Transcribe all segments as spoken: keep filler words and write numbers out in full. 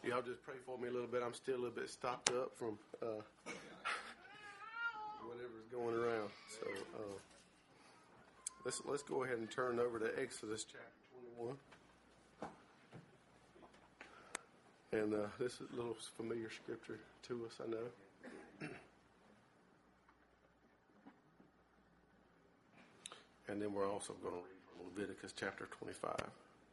Y'all just pray for me a little bit. I'm still a little bit stopped up from uh, whatever's going around. So uh, let's let's go ahead and turn over to Exodus chapter twenty-one. And uh, this is a little familiar scripture to us, I know. And then we're also going to read from Leviticus chapter twenty-five.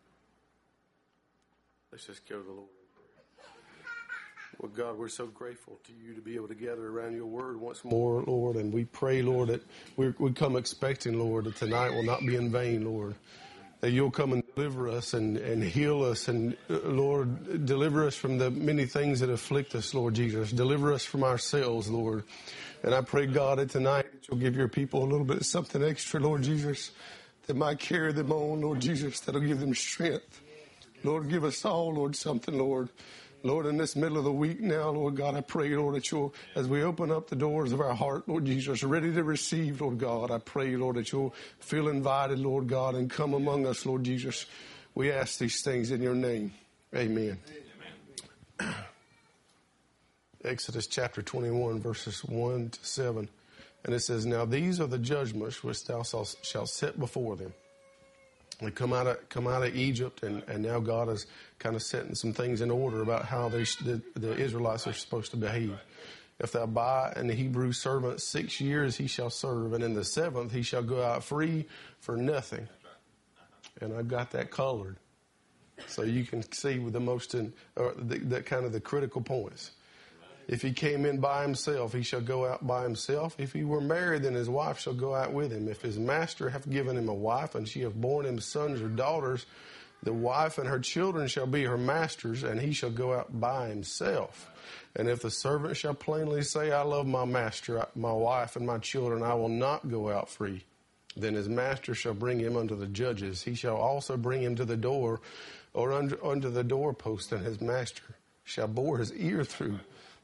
Let's just go to the Lord. Well, God, we're so grateful to you to be able to gather around your word once more, Lord. And we pray, Lord, that we we come expecting, Lord, that tonight will not be in vain, Lord. That you'll come and deliver us and, and heal us. And, uh, Lord, deliver us from the many things that afflict us, Lord Jesus. Deliver us from ourselves, Lord. And I pray, God, that tonight that you'll give your people a little bit of something extra, Lord Jesus, that might carry them on, Lord Jesus, that'll give them strength. Lord, give us all, Lord, something, Lord. Lord, in this middle of the week now, Lord God, I pray, Lord, that you'll, as we open up the doors of our heart, Lord Jesus, ready to receive, Lord God, I pray, Lord, that you'll feel invited, Lord God, and come among us, Lord Jesus. We ask these things in your name. Amen. Amen. Exodus chapter twenty-one, verses one to seven. And it says, Now these are the judgments which thou shalt set before them. They come out of come out of Egypt, and, and now God is kind of setting some things in order about how they the, the Israelites are supposed to behave. If thou buy an Hebrew servant six years, he shall serve, and in the seventh he shall go out free for nothing. And I've got that colored, so you can see with the most in, or the, the kind of the critical points. If he came in by himself, he shall go out by himself. If he were married, then his wife shall go out with him. If his master have given him a wife, and she have borne him sons or daughters, the wife and her children shall be her master's, and he shall go out by himself. And if the servant shall plainly say, I love my master, my wife, and my children, I will not go out free, then his master shall bring him unto the judges. He shall also bring him to the door, or under, under the doorpost, and his master shall bore his ear through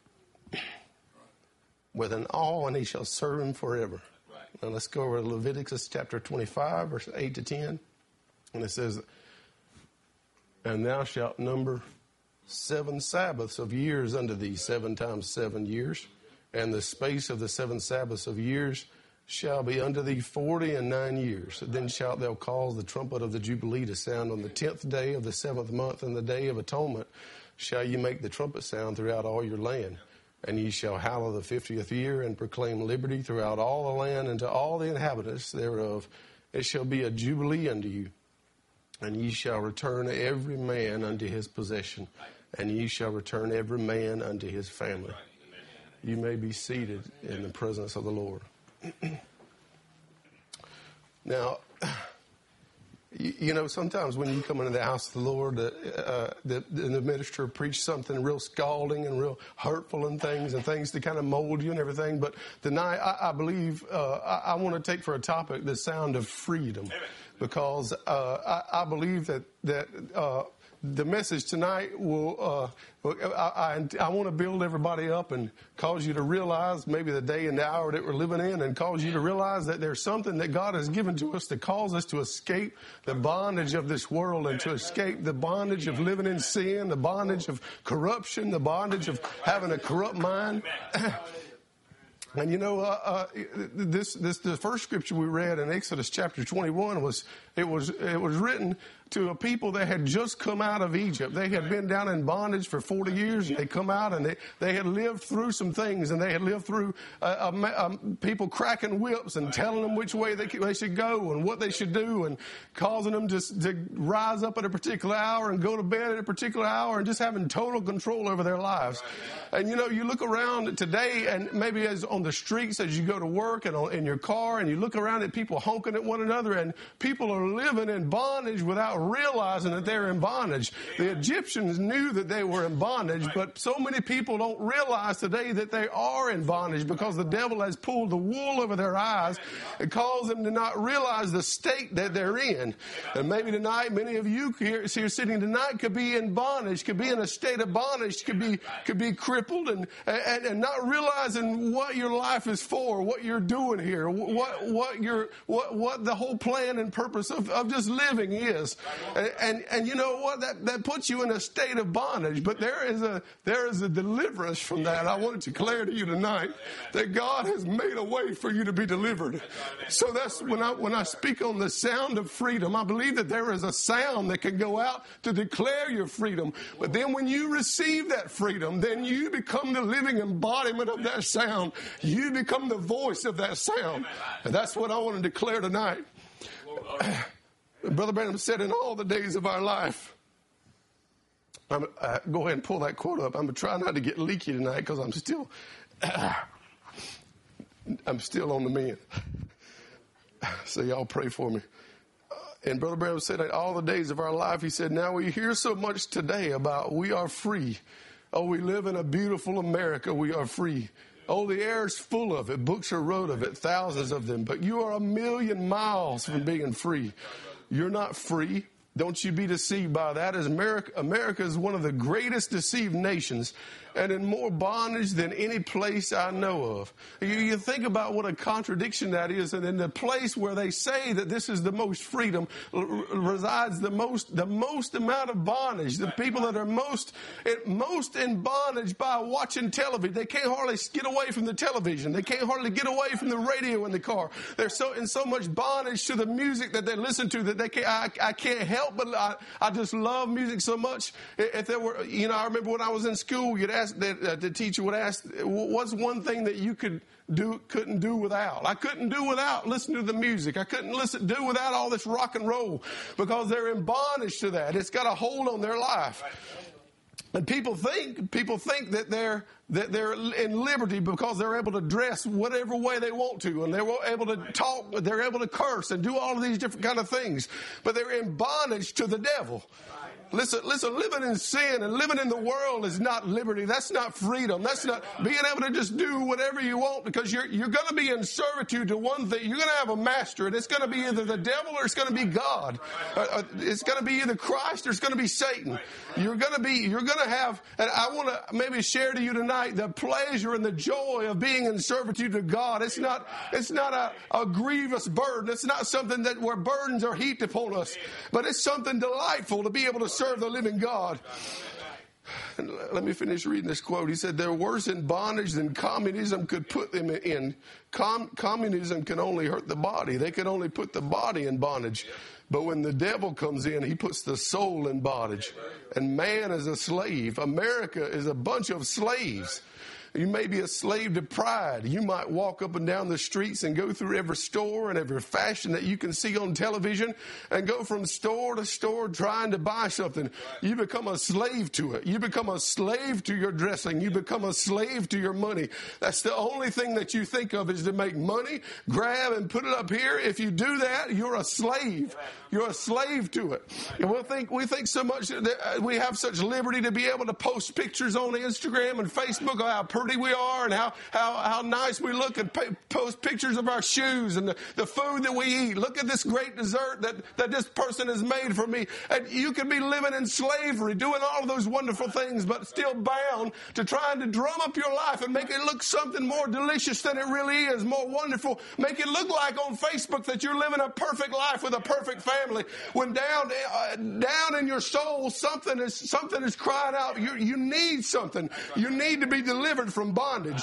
with an awl, and he shall serve him forever. Right. Now let's go over to Leviticus chapter twenty-five, verse eight to ten. And it says, And thou shalt number seven Sabbaths of years unto thee, seven times seven years. And the space of the seven Sabbaths of years shall be unto thee forty and nine years. Then shalt thou cause the trumpet of the Jubilee to sound on the tenth day of the seventh month, and the day of atonement shall ye make the trumpet sound throughout all your land. And ye shall hallow the fiftieth year, and proclaim liberty throughout all the land, and to all the inhabitants thereof. It shall be a jubilee unto you. And ye shall return every man unto his possession, and ye shall return every man unto his family. You may be seated in the presence of the Lord. Now, you, you know, sometimes when you come into the house of the Lord, uh, uh, the, the minister preach something real scalding and real hurtful and things and things to kind of mold you and everything. But tonight, I, I believe uh, I, I want to take for a topic the sound of freedom. Amen. Because uh, I, I believe that that uh, the message tonight will, uh, I, I, I want to build everybody up and cause you to realize maybe the day and the hour that we're living in, and cause you to realize that there's something that God has given to us to cause us to escape the bondage of this world, and to escape the bondage of living in sin, the bondage of corruption, the bondage of having a corrupt mind. And you know, uh, uh, this, this, the first scripture we read in Exodus chapter twenty-one was, it was, it was written to a people that had just come out of Egypt. They had been down in bondage for forty years, and they come out, and they, they had lived through some things, and they had lived through uh, uh, uh, people cracking whips and telling them which way they, they should go and what they should do, and causing them to, to rise up at a particular hour and go to bed at a particular hour, and just having total control over their lives. And you know, you look around today, and maybe as on the streets as you go to work and on, in your car, and you look around at people honking at one another, and people are living in bondage without realizing that they're in bondage. The Egyptians knew that they were in bondage, but so many people don't realize today that they are in bondage, because the devil has pulled the wool over their eyes and caused them to not realize the state that they're in. And maybe tonight, many of you here, here sitting tonight could be in bondage, could be in a state of bondage, could be could be crippled, and and, and not realizing what your life is for, what you're doing here, what what your what what the whole plan and purpose purpose of, of just living is. And, and and you know what? That that puts you in a state of bondage. But there is a there is a deliverance from that. I want to declare to you tonight that God has made a way for you to be delivered. So that's when I when I speak on the sound of freedom, I believe that there is a sound that can go out to declare your freedom. But then when you receive that freedom, then you become the living embodiment of that sound. You become the voice of that sound. And that's what I want to declare tonight. Brother Branham said, in all the days of our life, I'm, uh, go ahead and pull that quote up. I'm going to try not to get leaky tonight because I'm still, uh, I'm still on the mend. So y'all pray for me. Uh, and Brother Branham said, that all the days of our life, he said, now we hear so much today about we are free. Oh, we live in a beautiful America. We are free. Oh, the air is full of it. Books are wrote of it, thousands of them. But you are a million miles from being free. You're not free. Don't you be deceived by that. As America, America is one of the greatest deceived nations and in more bondage than any place I know of. You, you think about what a contradiction that is, and in the place where they say that this is the most freedom r- resides the most the most amount of bondage. The people that are most most in bondage by watching television. They can't hardly get away from the television. They can't hardly get away from the radio in the car. They're so in so much bondage to the music that they listen to that they can't. I, I can't help but I, I just love music so much. If there were, you know, I remember when I was in school, you'd ask that uh, the teacher would ask, "What's one thing that you could do couldn't do without?" I couldn't do without listening to the music. I couldn't listen do without all this rock and roll because they're in bondage to that. It's got a hold on their life. And people think people think that they're that they're in liberty because they're able to dress whatever way they want to, and they're able to talk, they're able to curse and do all of these different kind of things. But they're in bondage to the devil. Listen, listen, living in sin and living in the world is not liberty. That's not freedom. That's not being able to just do whatever you want, because you're, you're going to be in servitude to one thing. You're going to have a master, and it's going to be either the devil or it's going to be God. Uh, uh, it's going to be either Christ or it's going to be Satan. You're going to be, you're going to have, and I want to maybe share to you tonight the pleasure and the joy of being in servitude to God. It's not, it's not a, a grievous burden. It's not something that where burdens are heaped upon us, but it's something delightful to be able to serve the living God. And let me finish reading this quote. He said, "They're worse in bondage than communism could put them in. Com- communism can only hurt the body. They can only put the body in bondage. But when the devil comes in, he puts the soul in bondage. And man is a slave. America is a bunch of slaves. You may be a slave to pride. You might walk up and down the streets and go through every store and every fashion that you can see on television and go from store to store trying to buy something. You become a slave to it. You become a slave to your dressing. You become a slave to your money. That's the only thing that you think of is to make money, grab and put it up here. If you do that, you're a slave. You're a slave to it. And we'll think, we think so much that we have such liberty to be able to post pictures on Instagram and Facebook of how pretty we are and how, how, how nice we look, and pay, post pictures of our shoes and the, the food that we eat. Look at this great dessert that, that this person has made for me. And you could be living in slavery, doing all of those wonderful things, but still bound to trying to drum up your life and make it look something more delicious than it really is, more wonderful. Make it look like on Facebook that you're living a perfect life with a perfect family. When down, uh, down in your soul, something is, something is crying out. You, you need something. You need to be delivered from bondage.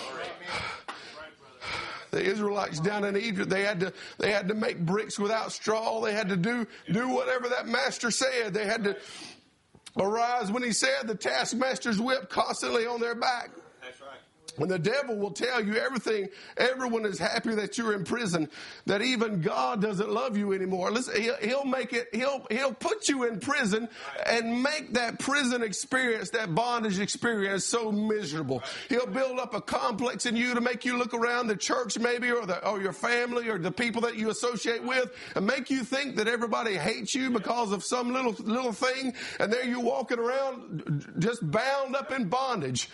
The Israelites down in Egypt, they had to they had to make bricks without straw. They had to do do whatever that master said. They had to arise when he said. The taskmaster's whip constantly on their back. That's right. When the devil will tell you everything, everyone is happy that you're in prison, that even God doesn't love you anymore. Listen, he'll, he'll make it, he'll, he'll put you in prison and make that prison experience, that bondage experience so miserable. He'll build up a complex in you to make you look around the church maybe, or the, or your family or the people that you associate with, and make you think that everybody hates you because of some little, little thing. And there you're walking around just bound up in bondage.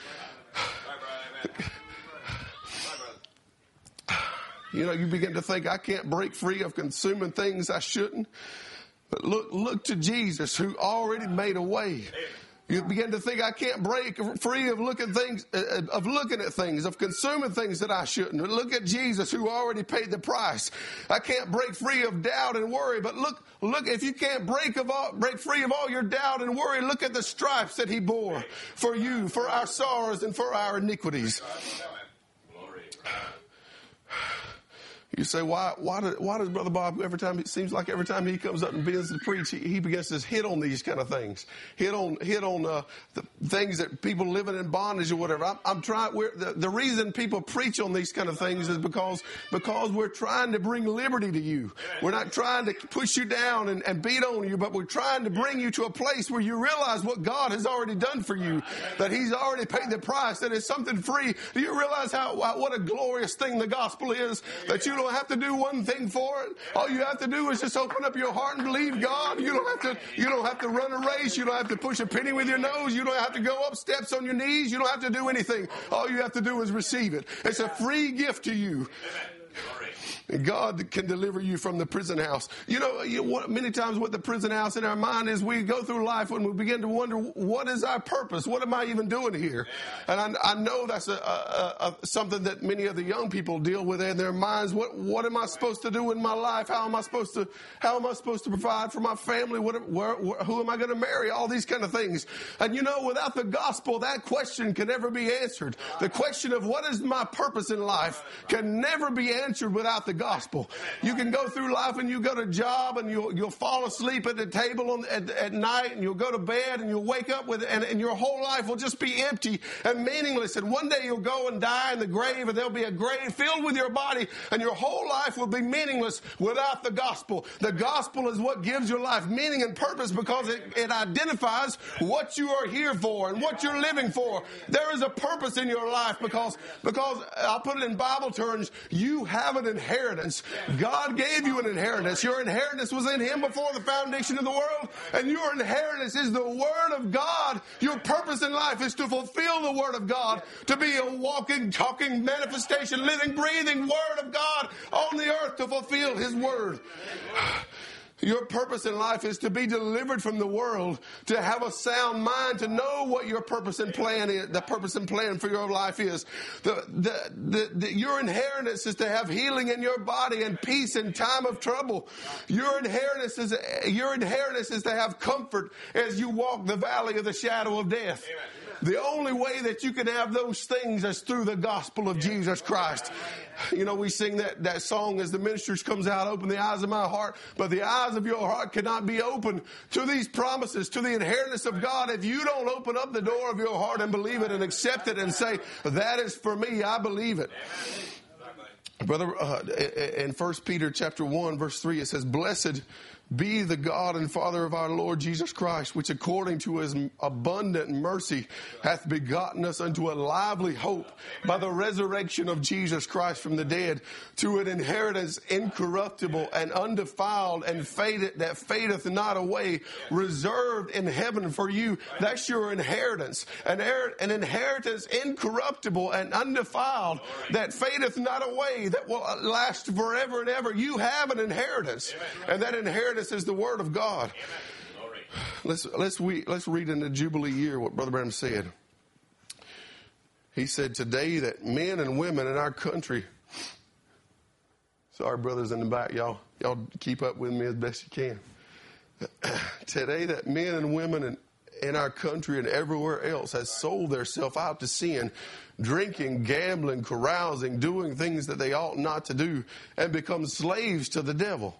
You know, you begin to think, I can't break free of consuming things I shouldn't. But look, look to Jesus, who already made a way. You begin to think, I can't break free of looking things, of looking at things, of consuming things that I shouldn't. Look at Jesus who already paid the price. I can't break free of doubt and worry, but look, look, if you can't break of all, break free of all your doubt and worry, look at the stripes that he bore for you, for our sorrows and for our iniquities. You say, why, why, do, why does Brother Bob, every time, it seems like every time he comes up and begins to preach, he, he begins to hit on these kind of things, hit on, hit on uh, the things that people living in bondage or whatever. I'm, I'm trying, we're, the, the reason people preach on these kind of things is because, because we're trying to bring liberty to you. We're not trying to push you down and, and beat on you, but we're trying to bring you to a place where you realize what God has already done for you, that he's already paid the price, that it's something free. Do you realize how, what a glorious thing the gospel is, that you don't have to do one thing for it. All you have to do is just open up your heart and believe God. You don't have to, you don't have to run a race. You don't have to push a penny with your nose. You don't have to go up steps on your knees. You don't have to do anything. All you have to do is receive it. It's a free gift to you. And God can deliver you from the prison house. You know, you, what, many times what the prison house in our mind is, we go through life and we begin to wonder, what is our purpose? What am I even doing here? And I, I know that's a, a, a, something that many of the young people deal with in their minds. What, what am I supposed to do in my life? How am I supposed to, how am I supposed to provide for my family? What, where, where, who am I going to marry? All these kind of things. And you know, without the gospel, that question can never be answered. The question of what is my purpose in life can never be answered without the gospel. You can go through life and you go to job and you'll, you'll fall asleep at the table on, at, at night, and you'll go to bed and you'll wake up with, and, and your whole life will just be empty and meaningless. And one day you'll go and die in the grave, and there'll be a grave filled with your body, and your whole life will be meaningless without the gospel. The gospel is what gives your life meaning and purpose, because it, it identifies what you are here for and what you're living for. There is a purpose in your life because, because I'll put it in Bible terms, you have an inheritance. God gave you an inheritance. Your inheritance was in Him before the foundation of the world, and your inheritance is the Word of God. Your purpose in life is to fulfill the Word of God, to be a walking, talking manifestation, living, breathing Word of God on the earth, to fulfill His Word. Your purpose in life is to be delivered from the world, to have a sound mind, to know what your purpose and plan is, the purpose and plan for your life is. The, the, the, the, your inheritance is to have healing in your body and peace in time of trouble. Your inheritance is, your inheritance is to have comfort as you walk the valley of the shadow of death. Amen. The only way that you can have those things is through the gospel of Jesus Christ. You know, we sing that, that song as the ministers comes out, open the eyes of my heart, but the eyes of your heart cannot be open to these promises, to the inheritance of God, if you don't open up the door of your heart and believe it and accept it and say, that is for me, I believe it. Brother, uh, in First Peter chapter one, verse three, it says, blessed be the God and Father of our Lord Jesus Christ, which according to His abundant mercy hath begotten us unto a lively hope by the resurrection of Jesus Christ from the dead, to an inheritance incorruptible and undefiled and faded, that fadeth not away, reserved in heaven for you. That's your inheritance. An, an inheritance incorruptible and undefiled, that fadeth not away, that will last forever and ever. You have an inheritance, and that inheritance is the Word of God. Let's let's we let's read in the Jubilee year what Brother Branham said. He said, today that men and women in our country, sorry brothers in the back, y'all y'all keep up with me as best you can. Today that men and women in, in our country and everywhere else has sold themselves out to sin, drinking, gambling, carousing, doing things that they ought not to do, and become slaves to the devil.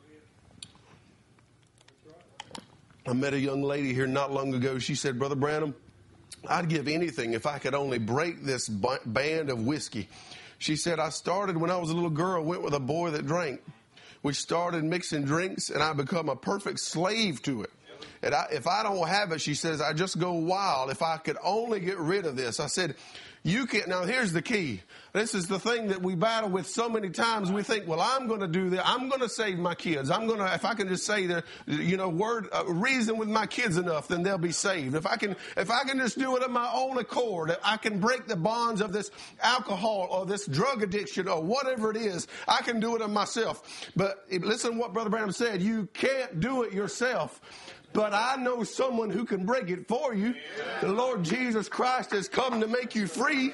I met a young lady here not long ago. She said, Brother Branham, I'd give anything if I could only break this band of whiskey. She said, I started when I was a little girl, went with a boy that drank. We started mixing drinks, and I become a perfect slave to it. And I, if I don't have it, she says, I just go wild. If I could only get rid of this. I said, you can't. Now, here's the key. This is the thing that we battle with so many times. We think, well, I'm going to do that. I'm going to save my kids. I'm going to, if I can just say the, you know, word, uh, reason with my kids enough, then they'll be saved. If I can, if I can just do it of my own accord, I can break the bonds of this alcohol or this drug addiction or whatever it is. I can do it of myself. But listen to what Brother Branham said. You can't do it yourself. but I know someone who can break it for you. The Lord Jesus Christ has come to make you free.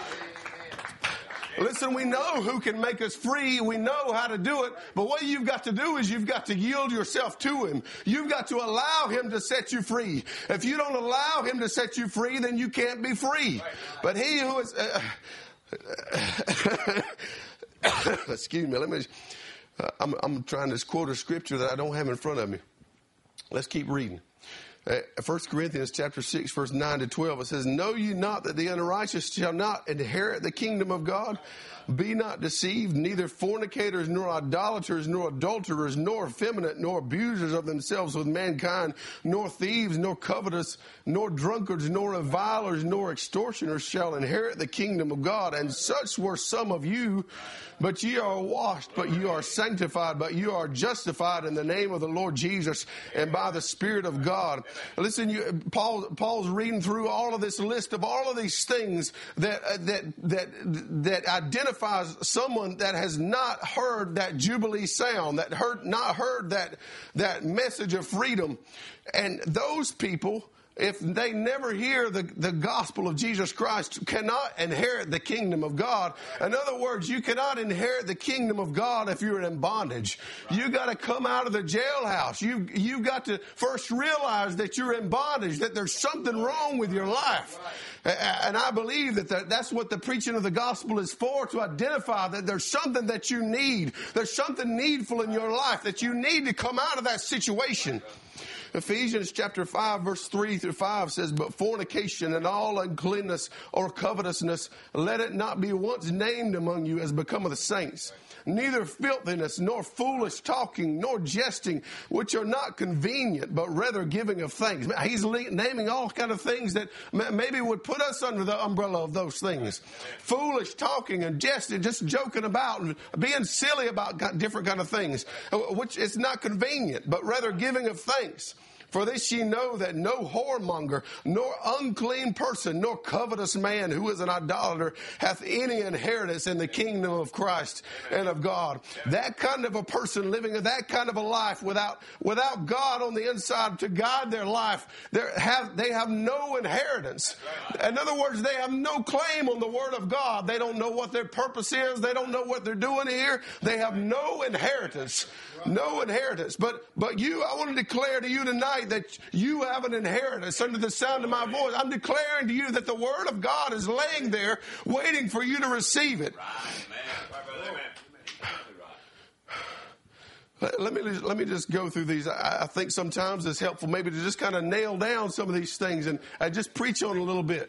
Listen, we know who can make us free. We know how to do it. But what you've got to do is you've got to yield yourself to Him. You've got to allow Him to set you free. If you don't allow Him to set you free, then you can't be free. But He who is... Uh, excuse me, let me... Uh, I'm, I'm trying to quote a scripture that I don't have in front of me. Let's keep reading. Uh, First Corinthians chapter six, verse nine to twelve, it says, "Know you not that the unrighteous shall not inherit the kingdom of God? Be not deceived, neither fornicators, nor idolaters, nor adulterers, nor effeminate, nor abusers of themselves with mankind, nor thieves, nor covetous, nor drunkards, nor revilers, nor extortioners shall inherit the kingdom of God. And such were some of you, but ye are washed, but ye are sanctified, but you are justified in the name of the Lord Jesus and by the Spirit of God." Listen, you, Paul, Paul's reading through all of this list of all of these things that uh, that that that identifies someone that has not heard that Jubilee sound, that heard not heard that that message of freedom, and those people, if they never hear the, the gospel of Jesus Christ, cannot inherit the kingdom of God. In other words, you cannot inherit the kingdom of God if you're in bondage. You got to come out of the jailhouse. You you got to first realize that you're in bondage, that there's something wrong with your life. And I believe that the, that's what the preaching of the gospel is for, to identify that there's something that you need. There's something needful in your life, that you need to come out of that situation. Ephesians chapter five, verse three through five says, "But fornication and all uncleanness or covetousness, let it not be once named among you as becometh the saints. Neither filthiness, nor foolish talking, nor jesting, which are not convenient, but rather giving of thanks." He's naming all kind of things that maybe would put us under the umbrella of those things. Foolish talking and jesting, just joking about and being silly about different kind of things, which is not convenient, but rather giving of thanks. "For this ye know that no whoremonger, nor unclean person, nor covetous man who is an idolater hath any inheritance in the kingdom of Christ and of God." That kind of a person living that kind of a life without without God on the inside to guide their life, they have they have no inheritance. In other words, they have no claim on the Word of God. They don't know what their purpose is. They don't know what they're doing here. They have no inheritance. No inheritance. But but you, I want to declare to you tonight that you have an inheritance under the sound of my voice. I'm declaring to you that the Word of God is laying there waiting for you to receive it. Let me let me just go through these. I, I think sometimes it's helpful maybe to just kind of nail down some of these things and I just preach on a little bit.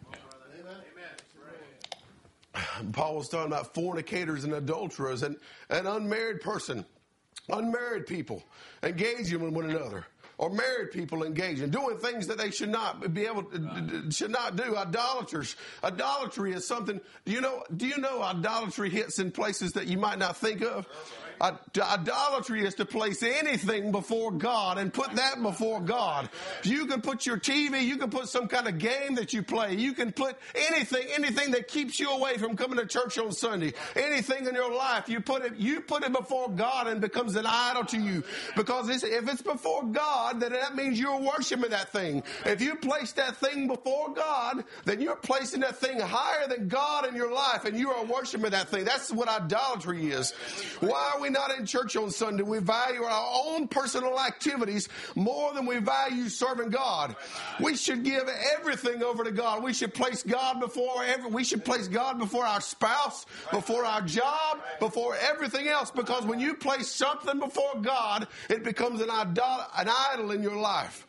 Paul was talking about fornicators and adulterers and an unmarried person. Unmarried people engaging with one another, or married people engaging, doing things that they should not be able to, should not do. Idolaters. Idolatry is something. Do you know? Do you know idolatry hits in places that you might not think of? Idolatry is to place anything before God and put that before God. You can put your T V, you can put some kind of game that you play, you can put anything, anything that keeps you away from coming to church on Sunday, anything in your life, you put it, you put it before God and it becomes an idol to you. Because it's, if it's before God, then that means you're worshiping that thing. If you place that thing before God, then you're placing that thing higher than God in your life and you are worshiping that thing. That's what idolatry is. Why are we not in church on Sunday? We value our own personal activities more than we value serving God. We should give everything over to God. We should place God before every, we should place God before our spouse, before our job, before everything else. Because when you place something before God, it becomes an idol, an idol in your life.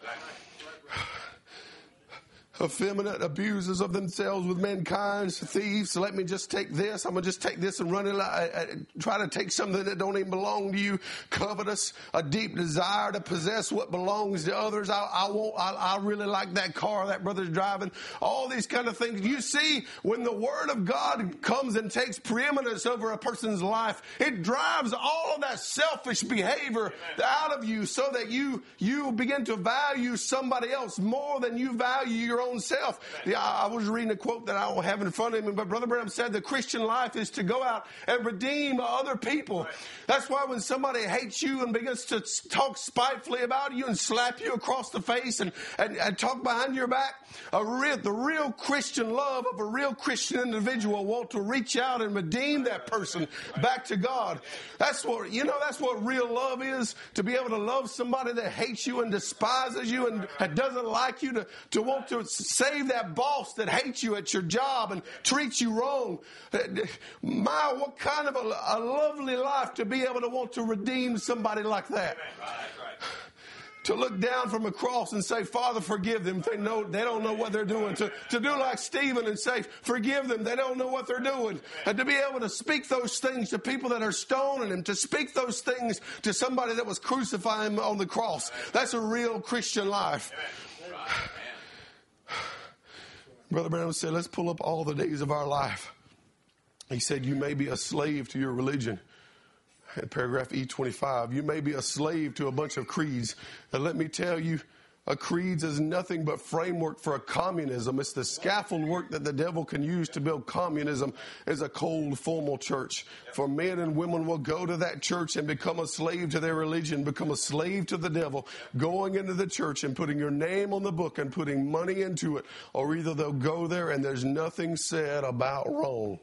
Effeminate, abusers of themselves with mankind, thieves. So let me just take this. I'm going to just take this and run it. I, I, try to take something that don't even belong to you. Covetous, a deep desire to possess what belongs to others. I, I won't, I, I really like that car that brother's driving. All these kind of things. You see, when the Word of God comes and takes preeminence over a person's life, it drives all of that selfish behavior out of you so that you, you begin to value somebody else more than you value your own own self. Yeah, I was reading a quote that I don't have in front of me, but Brother Branham said the Christian life is to go out and redeem other people. That's why when somebody hates you and begins to talk spitefully about you and slap you across the face and, and, and talk behind your back, a real, the real Christian love of a real Christian individual want to reach out and redeem that person back to God. That's what, you know, that's what real love is, to be able to love somebody that hates you and despises you and, and doesn't like you, to, to want to save that boss that hates you at your job and treats you wrong. My, what kind of a, a lovely life to be able to want to redeem somebody like that. To look down from a cross and say, Father, forgive them. They know, they don't know what they're doing. To, to do like Stephen and say, forgive them. They don't know what they're doing. And to be able to speak those things to people that are stoning him, to speak those things to somebody that was crucifying him on the cross. That's a real Christian life. Brother Branham said, let's pull up all the days of our life. He said, you may be a slave to your religion. In paragraph E twenty-five, you may be a slave to a bunch of creeds. And let me tell you, a creed is nothing but framework for a communism. It's the scaffold work that the devil can use to build communism as a cold, formal church. For men and women will go to that church and become a slave to their religion, become a slave to the devil, going into the church and putting your name on the book and putting money into it. Or either they'll go there and there's nothing said about wrong.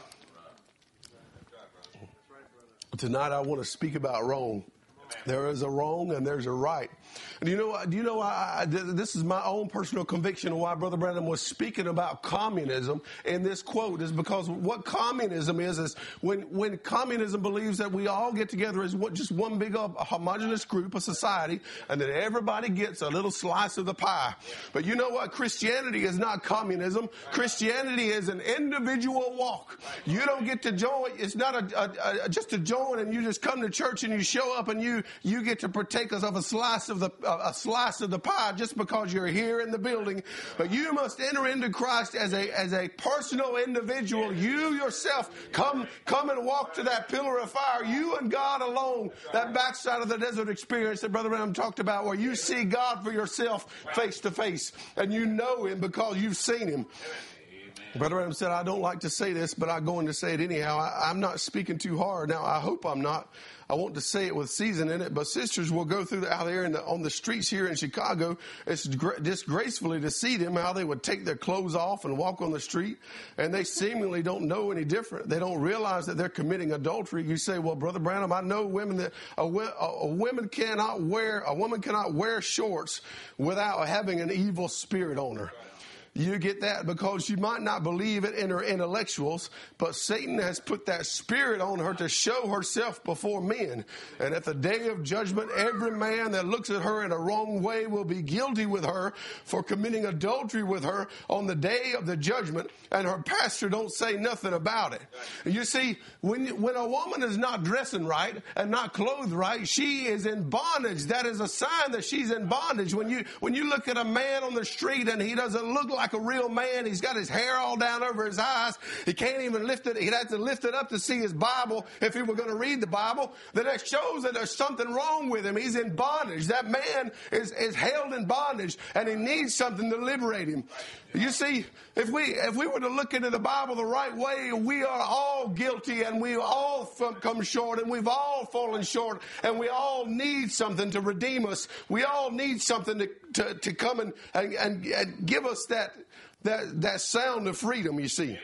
Tonight I want to speak about wrong. There is a wrong and there's a right. And you know what? Do you know why I, this is my own personal conviction of why Brother Branham was speaking about communism in this quote is because what communism is is when when communism believes that we all get together as what, just one big uh, homogenous group of society, and that everybody gets a little slice of the pie. But you know what? Christianity is not communism. Christianity is an individual walk. You don't get to join. It's not a, a, a just a join and you just come to church and you show up and you you get to partake of a slice of the a slice of the pie just because you're here in the building. But you must enter into Christ as a as a personal individual. You yourself come come and walk to that pillar of fire. You and God alone. That backside of the desert experience that Brother Branham talked about, where you see God for yourself face to face and you know him because you've seen him. Brother Branham said, I don't like to say this, but I'm going to say it anyhow. I, I'm not speaking too hard. Now, I hope I'm not. I want to say it with season in it, but sisters will go through the, out there in the, on the streets here in Chicago. It's gra- disgracefully to see them, how they would take their clothes off and walk on the street, and they seemingly don't know any different. They don't realize that they're committing adultery. You say, well, Brother Branham, I know women that a, a, a woman cannot wear, a woman cannot wear shorts without having an evil spirit on her. You get that because you might not believe it in her intellectuals, but Satan has put that spirit on her to show herself before men. And at the day of judgment, every man that looks at her in a wrong way will be guilty with her for committing adultery with her on the day of the judgment, and her pastor don't say nothing about it. You see, when, when a woman is not dressing right and not clothed right, she is in bondage. That is a sign that she's in bondage. When you, when you look at a man on the street and he doesn't look like like a real man. He's got his hair all down over his eyes. He can't even lift it. He'd have to lift it up to see his Bible if he were going to read the Bible. Then that shows that there's something wrong with him. He's in bondage. That man is, is held in bondage, and he needs something to liberate him. You see, if we if we were to look into the Bible the right way, we are all guilty, and we all come short, and we've all fallen short, and we all need something to redeem us. We all need something to to, to come and, and, and, and give us that that that sound of freedom, you see.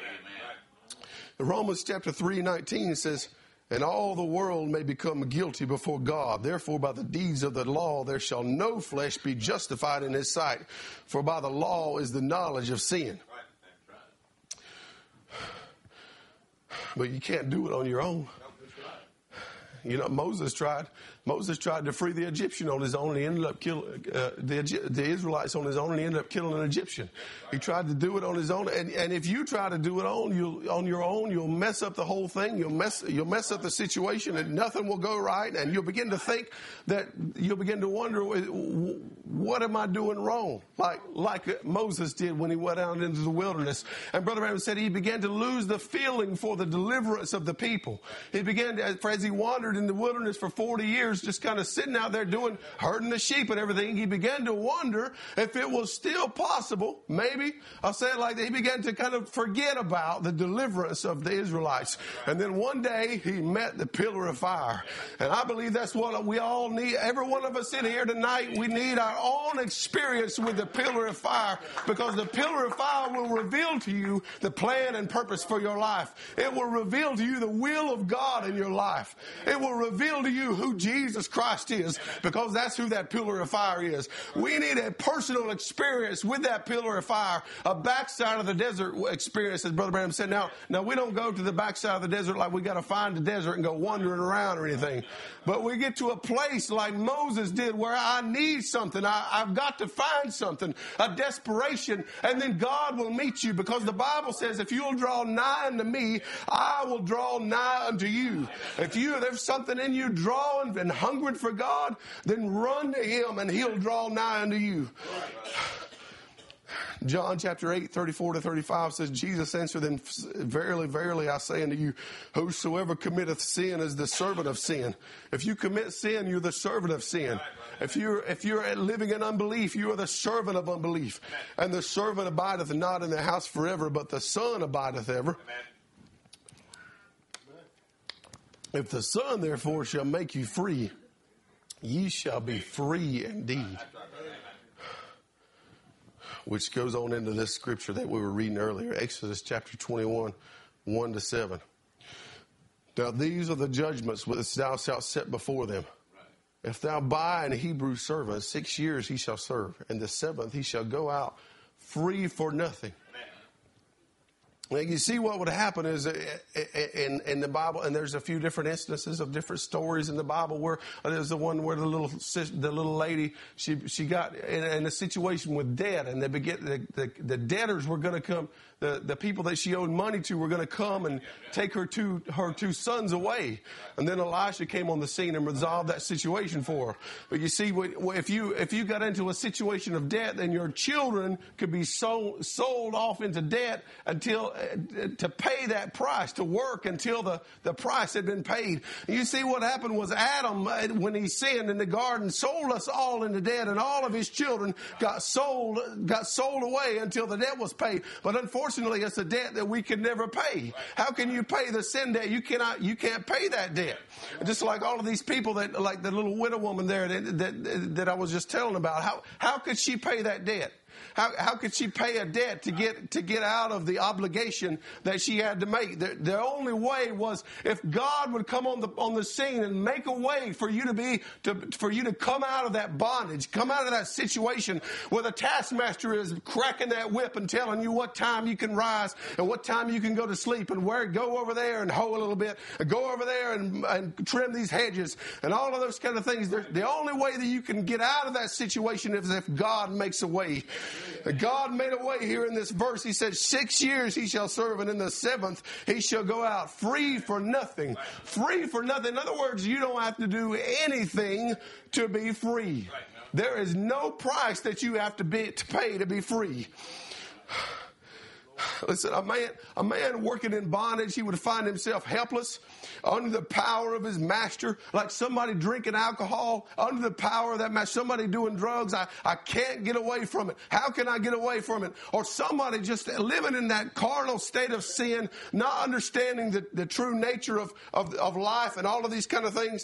In Romans chapter three nineteen says, and all the world may become guilty before God. Therefore, by the deeds of the law, there shall no flesh be justified in his sight. For by the law is the knowledge of sin. But you can't do it on your own. You know, Moses tried. Moses tried to free the Egyptian on his own, and he ended up killing uh, the, the Israelites on his own, and he ended up killing an Egyptian. He tried to do it on his own, and, and if you try to do it on you on your own, you'll mess up the whole thing. You'll mess you'll mess up the situation, and nothing will go right. And you'll begin to think that you'll begin to wonder, what am I doing wrong? Like like Moses did when he went out into the wilderness. And Brother Branham said he began to lose the feeling for the deliverance of the people. He began to, as he wandered in the wilderness for forty years. was just kind of sitting out there doing, herding the sheep and everything. He began to wonder if it was still possible. Maybe, I'll say it like that. He began to kind of forget about the deliverance of the Israelites. And then one day he met the pillar of fire. And I believe that's what we all need. Every one of us in here tonight, we need our own experience with the pillar of fire, because the pillar of fire will reveal to you the plan and purpose for your life. It will reveal to you the will of God in your life. It will reveal to you who Jesus Christ is, because that's who that pillar of fire is. We need a personal experience with that pillar of fire, a backside of the desert experience, as Brother Branham said. Now, now we don't go to the backside of the desert like we got to find the desert and go wandering around or anything. But we get to a place like Moses did where I need something. I, I've got to find something, a desperation, and then God will meet you, because the Bible says if you'll draw nigh unto me, I will draw nigh unto you. If you there's something in you drawing and hungering for God, then run to him and he'll draw nigh unto you. John chapter eight, thirty-four to thirty-five says, Jesus answered them, verily, verily, I say unto you, whosoever committeth sin is the servant of sin. If you commit sin, you're the servant of sin. If you're, if you're living in unbelief, you are the servant of unbelief. And the servant abideth not in the house forever, but the Son abideth ever. If the Son therefore shall make you free, ye shall be free indeed. Which goes on into this scripture that we were reading earlier, Exodus chapter twenty-one, one to seven. Now these are the judgments which thou shalt set before them. If thou buy an Hebrew servant, six years he shall serve, and the seventh he shall go out free for nothing. Now, you see what would happen is in, in the Bible, and there's a few different instances of different stories in the Bible where there's the one where the little the little lady, she she got in, in a situation with debt, and they begin, the, the, the debtors were going to come, the, the people that she owed money to were going to come and take her two, her two sons away. And then Elisha came on the scene and resolved that situation for her. But you see, if you if you got into a situation of debt, then your children could be sold, sold off into debt until to pay that price, to work until the, the price had been paid. You see, what happened was Adam, when he sinned in the garden, sold us all into debt, and all of his children got sold, got sold away until the debt was paid. But unfortunately, it's a debt that we could never pay. How can you pay the sin debt? You cannot, you can't pay that debt. Just like all of these people that, like the little widow woman there that, that, that I was just telling about. How, how could she pay that debt? How, how could she pay a debt to get to get out of the obligation that she had to make? The, the only way was if God would come on the on the scene and make a way for you to be to for you to come out of that bondage, come out of that situation where the taskmaster is cracking that whip and telling you what time you can rise and what time you can go to sleep and where go over there and hoe a little bit and go over there and, and trim these hedges and all of those kind of things. The only way that you can get out of that situation is if God makes a way. God made a way here in this verse. He said, six years he shall serve, and in the seventh he shall go out free for nothing. Free for nothing. In other words, you don't have to do anything to be free. There is no price that you have to, be, to pay to be free. Listen, a man, a man working in bondage, he would find himself helpless, under the power of his master, like somebody drinking alcohol, under the power of that master, somebody doing drugs. I, I can't get away from it. How can I get away from it? Or somebody just living in that carnal state of sin, not understanding the, the true nature of, of, of life and all of these kind of things.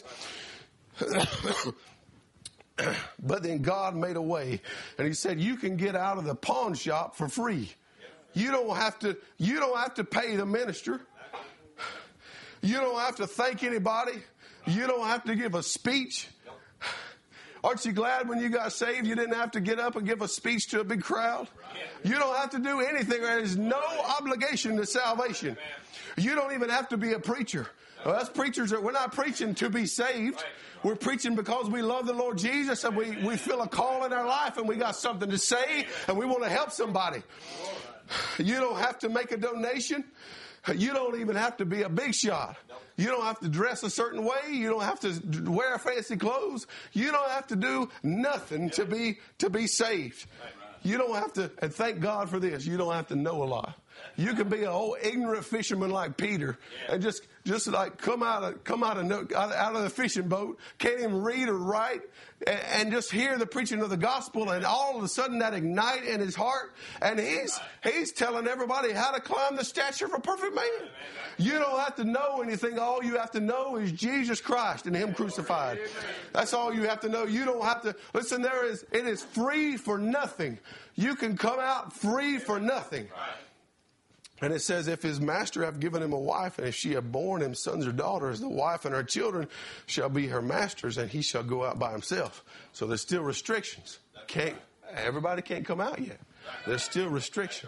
But then God made a way, and he said, you can get out of the pawn shop for free. You don't have to, you don't have to pay the minister. You don't have to thank anybody. You don't have to give a speech. Aren't you glad when you got saved you didn't have to get up and give a speech to a big crowd? You don't have to do anything. There is no obligation to salvation. You don't even have to be a preacher. Well, us preachers, are, we're not preaching to be saved. We're preaching because we love the Lord Jesus and we, we feel a call in our life and we got something to say and we want to help somebody. You don't have to make a donation. You don't even have to be a big shot. You don't have to dress a certain way. You don't have to wear fancy clothes. You don't have to do nothing to be to be saved. You don't have to, and thank God for this, you don't have to know a lot. You can be an old ignorant fisherman like Peter and just just like come out of come out of no, out of the fishing boat, can't even read or write, and, and just hear the preaching of the gospel, and all of a sudden that ignite in his heart, and he's he's telling everybody how to climb the stature of a perfect man. You don't have to know anything. All you have to know is Jesus Christ and Him crucified. That's all you have to know. You don't have to listen. There is it is free for nothing. You can come out free for nothing. And it says, if his master have given him a wife, and if she have borne him sons or daughters, the wife and her children shall be her masters, and he shall go out by himself. So there's still restrictions. Can't everybody can't come out yet. There's still restrictions.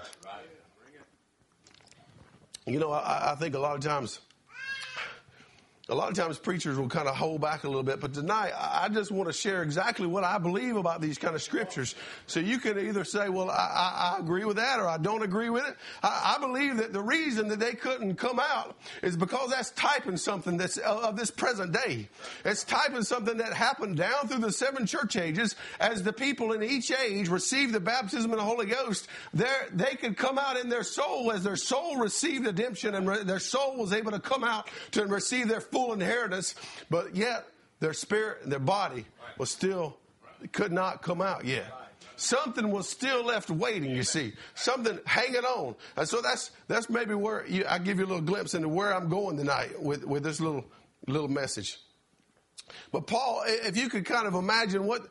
You know, I, I think a lot of times, a lot of times preachers will kind of hold back a little bit. But tonight, I just want to share exactly what I believe about these kind of scriptures. So you can either say, well, I, I, I agree with that, or I don't agree with it. I, I believe that the reason that they couldn't come out is because that's typing something that's of this present day. It's typing something that happened down through the seven church ages. As the people in each age received the baptism of the Holy Ghost, they could come out in their soul as their soul received redemption, and re- their soul was able to come out to receive their full inheritance, but yet their spirit and their body was still, could not come out yet. Something was still left waiting, you see. Something hanging on. And so that's that's maybe where you, I give you a little glimpse into where I'm going tonight with, with this little little message. But Paul, if you could kind of imagine what,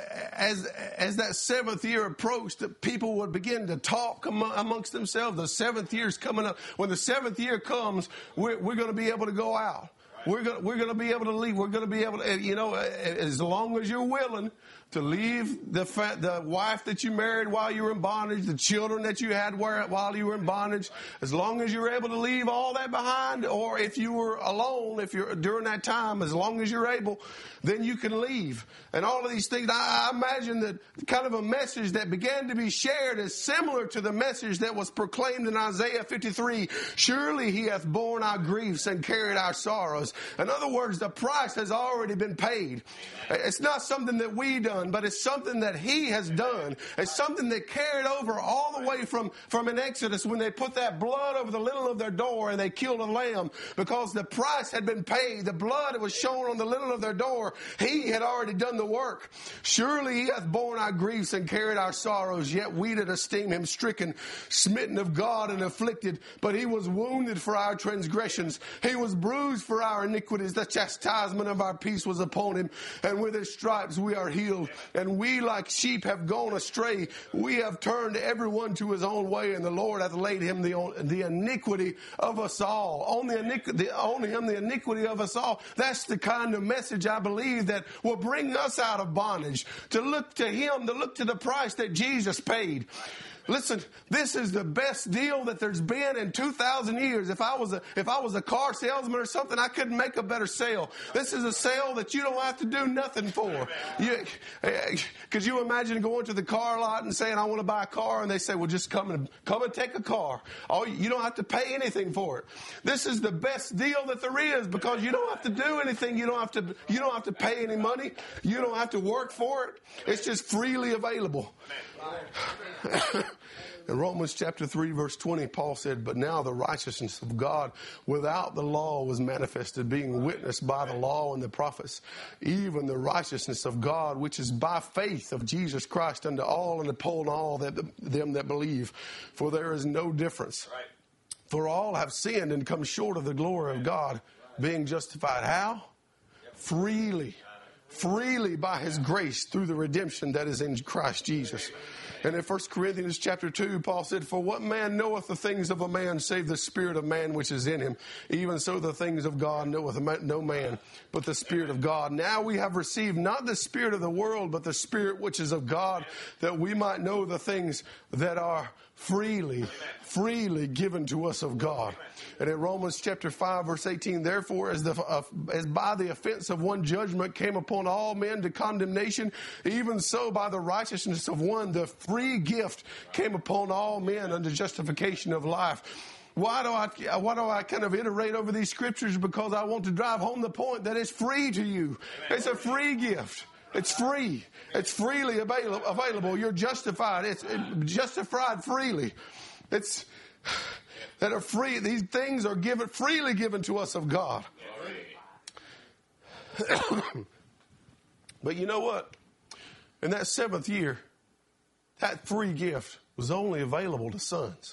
as as that seventh year approached, that people would begin to talk amongst themselves. The seventh year's coming up. When the seventh year comes, we're, we're going to be able to go out. We're going we're going to be able to leave. We're going to be able to, you know, as long as you're willing to leave the fa- the wife that you married while you were in bondage, the children that you had while you were in bondage, as long as you're able to leave all that behind, or if you were alone, if you're during that time, as long as you're able, then you can leave. And all of these things, I, I imagine that kind of a message that began to be shared is similar to the message that was proclaimed in Isaiah fifty-three. Surely He hath borne our griefs and carried our sorrows. In other words, the price has already been paid. It's not something that we done, but it's something that He has done. It's something that carried over all the way from, from in Exodus when they put that blood over the lintel of their door and they killed a lamb because the price had been paid. The blood was shown on the lintel of their door. He had already done the work. Surely He hath borne our griefs and carried our sorrows, yet we did esteem Him stricken, smitten of God and afflicted. But He was wounded for our transgressions. He was bruised for our iniquities. The chastisement of our peace was upon Him, and with His stripes we are healed. And we like sheep have gone astray. We have turned everyone to his own way, and the Lord hath laid him the, the iniquity of us all. On, the iniquity, on him the iniquity of us all. That's the kind of message I believe that will bring us out of bondage. To look to Him, to look to the price that Jesus paid. Listen, this is the best deal that there's been in two thousand years. If I was a, if I was a car salesman or something, I couldn't make a better sale. This is a sale that you don't have to do nothing for. You, could you imagine going to the car lot and saying, I want to buy a car? And they say, well, just come and, come and take a car. Oh, you don't have to pay anything for it. This is the best deal that there is because you don't have to do anything. You don't have to, you don't have to pay any money. You don't have to work for it. It's just freely available. In Romans chapter three, verse twenty, Paul said, but now the righteousness of God without the law was manifested, being witnessed by the law and the prophets, even the righteousness of God, which is by faith of Jesus Christ unto all and upon all that, them that believe. For there is no difference. For all have sinned and come short of the glory of God, being justified. How? Freely. Freely by His grace through the redemption that is in Christ Jesus. And in First Corinthians chapter two, Paul said, for what man knoweth the things of a man save the spirit of man which is in him? Even so the things of God knoweth no man, but the Spirit of God. Now we have received not the spirit of the world, but the Spirit which is of God, that we might know the things that are freely, freely given to us of God. And in Romans chapter five, verse eighteen, therefore, as, the, uh, as by the offense of one judgment came upon all men to condemnation, even so by the righteousness of one, the free gift came upon all men unto justification of life. Why do I, why do I kind of iterate over these scriptures? Because I want to drive home the point that it's free to you. It's a free gift. It's free. It's freely available. You're justified. It's justified freely. It's that are free. These things are given freely given to us of God. But you know what? In that seventh year, that free gift was only available to sons.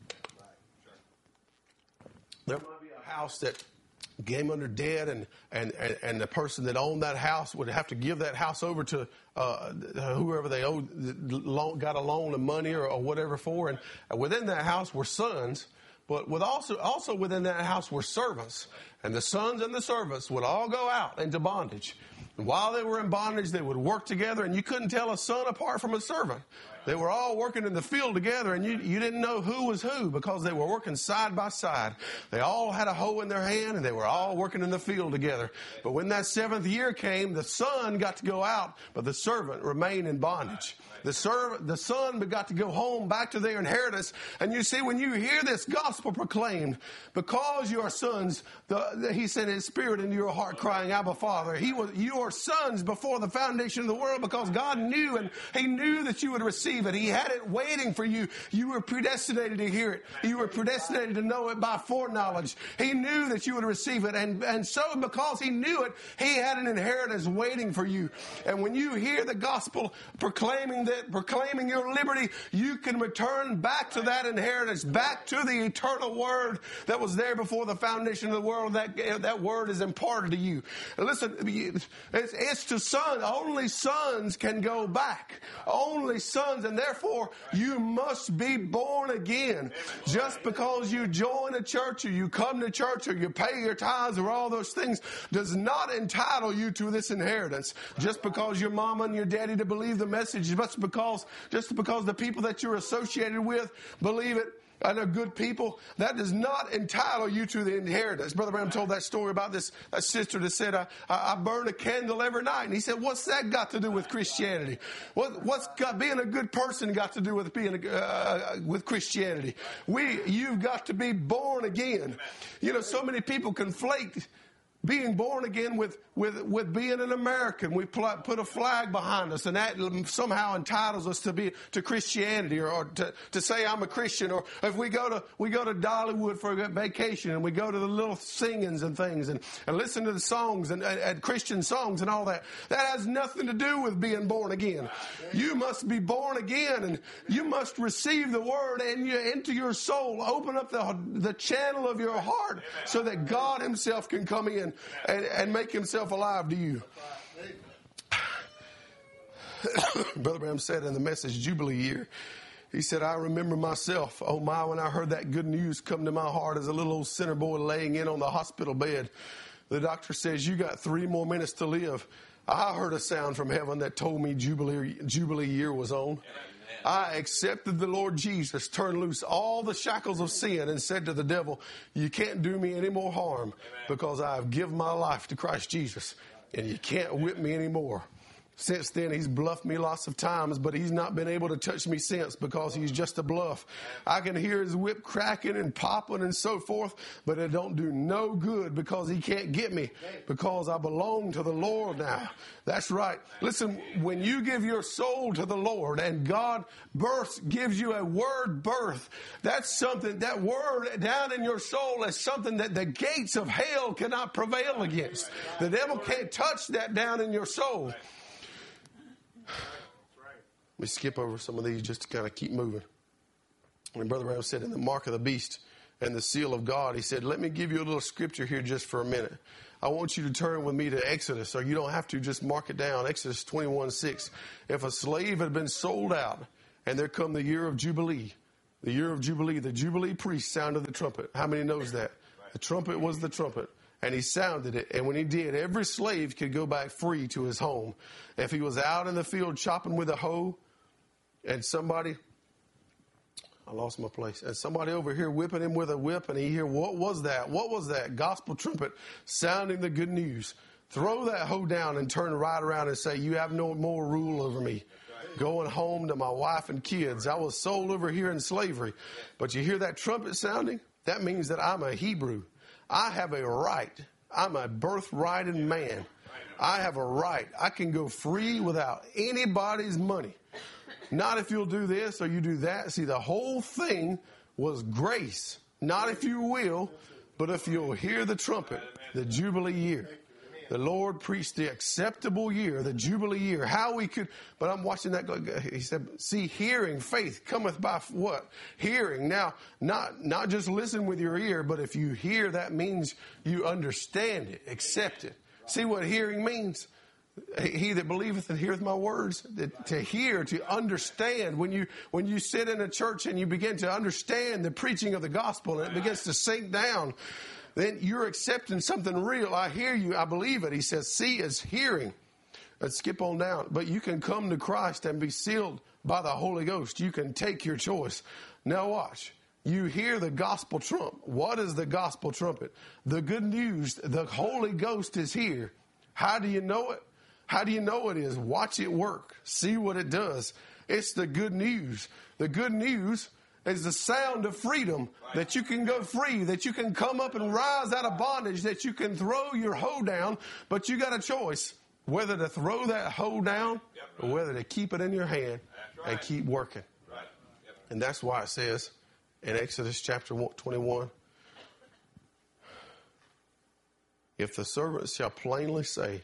There might be a house that came under debt, and, and, and, and the person that owned that house would have to give that house over to uh, whoever they owed, got a loan of money or, or whatever for. And within that house were sons, but with also also within that house were servants. And the sons and the servants would all go out into bondage. And while they were in bondage, they would work together, and you couldn't tell a son apart from a servant. They were all working in the field together, and you, you didn't know who was who because they were working side by side. They all had a hoe in their hand, and they were all working in the field together. But when that seventh year came, the son got to go out, but the servant remained in bondage. The servant, the son got to go home back to their inheritance. And you see, when you hear this gospel proclaimed, because you are sons, the, the, he sent his spirit into your heart crying, Abba, Father. He was, you are sons before the foundation of the world because God knew, and he knew that you would receive it. He had it waiting for you. You were predestinated to hear it. You were predestinated to know it by foreknowledge. He knew that you would receive it. And, and so because he knew it, he had an inheritance waiting for you. And when you hear the gospel proclaiming that, proclaiming your liberty, you can return back to that inheritance, back to the eternal word that was there before the foundation of the world. That, that word is imparted to you. And listen, it's, it's to sons. Only sons can go back. Only sons, and therefore you must be born again. Just because you join a church or you come to church or you pay your tithes or all those things does not entitle you to this inheritance. Just because your mama and your daddy to believe the message, just because, just because the people that you're associated with believe it, and are good people, that does not entitle you to the inheritance. Brother Branham told that story about this a sister that said, I, I burn a candle every night. And he said, what's that got to do with Christianity? What, what's got, being a good person got to do with being a, uh, with Christianity? We, you've got to be born again. You know, so many people conflate being born again with, with, with being an American. We pl- put a flag behind us, and that somehow entitles us to be to Christianity, or, or to, to say I'm a Christian. Or if we go to we go to Dollywood for a vacation, and we go to the little singings and things, and, and listen to the songs and, and, and Christian songs and all that. That has nothing to do with being born again. You must be born again, and you must receive the word and you, into your soul. Open up the the channel of your heart so that God Himself can come in and, and make Himself alive to you. Brother Branham said in the Message Jubilee year, he said, I remember myself, oh my, when I heard that good news come to my heart as a little old sinner boy laying in on the hospital bed. The doctor says, you got three more minutes to live. I heard a sound from heaven that told me Jubilee, Jubilee year was on. I accepted the Lord Jesus, turned loose all the shackles of sin, and said to the devil, you can't do me any more harm because I have given my life to Christ Jesus, and you can't whip me anymore. Since then, he's bluffed me lots of times, but he's not been able to touch me since because he's just a bluff. I can hear his whip cracking and popping and so forth, but it don't do no good because he can't get me because I belong to the Lord now. That's right. Listen, when you give your soul to the Lord and God births, gives you a word birth, that's something, that word down in your soul is something that the gates of hell cannot prevail against. The devil can't touch that down in your soul. Let me skip over some of these just to kind of keep moving. And Brother Branham said in the mark of the beast and the seal of God, he said, let me give you a little scripture here just for a minute. I want you to turn with me to Exodus, or you don't have to, just mark it down. Exodus twenty-one six. If a slave had been sold out and there come the year of Jubilee, the year of Jubilee, the Jubilee priest sounded the trumpet. How many knows that? The trumpet was the trumpet. And he sounded it. And when he did, every slave could go back free to his home. If he was out in the field chopping with a hoe, and somebody, I lost my place, and somebody over here whipping him with a whip, and he hear, what was that? What was that? Gospel trumpet sounding the good news. Throw that hoe down and turn right around and say, you have no more rule over me. Going home to my wife and kids. I was sold over here in slavery. But you hear that trumpet sounding? That means that I'm a Hebrew. I have a right. I'm a birthrighted man. I have a right. I can go free without anybody's money. Not if you'll do this or you do that. See, the whole thing was grace. Not if you will, but if you'll hear the trumpet, the Jubilee year. The Lord preached the acceptable year, the Jubilee year. How we could, but I'm watching that. He said, see, hearing, faith cometh by what? Hearing. Now, not, not just listen with your ear, but if you hear, that means you understand it, accept it. See what hearing means? He that believeth and heareth my words, to hear, to understand. When you when you sit in a church and you begin to understand the preaching of the gospel and it begins to sink down, then you're accepting something real. I hear you, I believe it. He says, see is hearing. Let's skip on down. But you can come to Christ and be sealed by the Holy Ghost. You can take your choice. Now watch. You hear the gospel trump. What is the gospel trumpet? The good news, the Holy Ghost is here. How do you know it? How do you know it is? Watch it work. See what it does. It's the good news. The good news is the sound of freedom, that you can go free, that you can come up and rise out of bondage, that you can throw your hoe down, but you got a choice whether to throw that hoe down or whether to keep it in your hand and keep working. And that's why it says in Exodus chapter twenty-one, if the servant shall plainly say,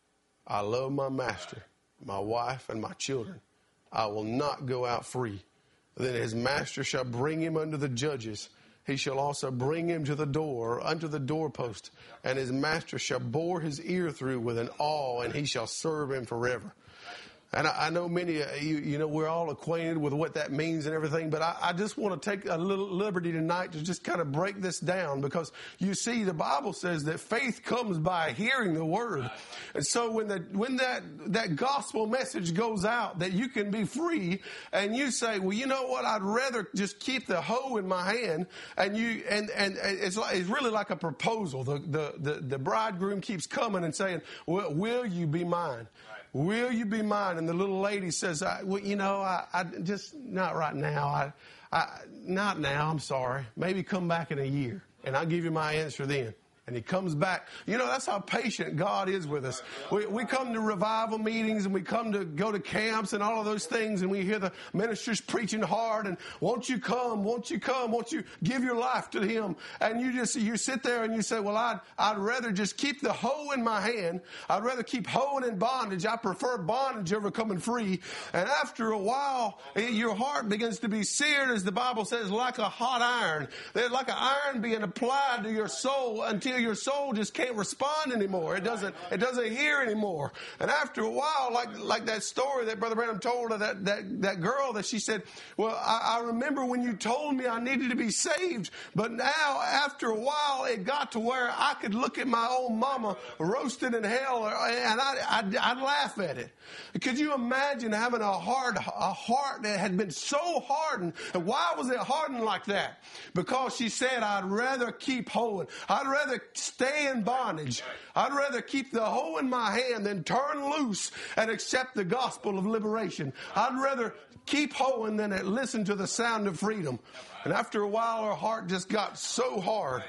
I love my master, my wife, and my children, I will not go out free. Then his master shall bring him unto the judges. He shall also bring him to the door, unto the doorpost. And his master shall bore his ear through with an awl, and he shall serve him forever. And I, I know many, uh, you, you know, we're all acquainted with what that means and everything, but I, I just want to take a little liberty tonight to just kind of break this down, because you see, the Bible says that faith comes by hearing the word. And so when the, when that, that gospel message goes out that you can be free, and you say, well, you know what, I'd rather just keep the hoe in my hand, and you, and, and, and it's like, it's really like a proposal. The, the, the, the bridegroom keeps coming and saying, well, will you be mine? Will you be mine? And the little lady says, I, well, you know, I, I just, not right now. I, I, not now. I'm sorry. Maybe come back in a year and I'll give you my answer then. And he comes back. You know, that's how patient God is with us. We, we come to revival meetings and we come to go to camps and all of those things, and we hear the ministers preaching hard and won't you come, won't you come, won't you give your life to him? And you just, you sit there and you say, well, I'd, I'd rather just keep the hoe in my hand. I'd rather keep hoeing in bondage. I prefer bondage over coming free. And after a while, your heart begins to be seared, as the Bible says, like a hot iron. There's like an iron being applied to your soul until your soul just can't respond anymore. It doesn't, it doesn't hear anymore. And after a while, like, like that story that Brother Branham told of that, that, that girl that she said, well, I, I remember when you told me I needed to be saved, but now after a while, it got to where I could look at my own mama roasted in hell, and I, I'd, I'd laugh at it. Could you imagine having a hard, a heart that had been so hardened? And why was it hardened like that? Because she said, I'd rather keep hoeing. I'd rather stay in bondage. I'd rather keep the hoe in my hand than turn loose and accept the gospel of liberation. I'd rather keep hoeing than listen to the sound of freedom. And after a while, her heart just got so hard.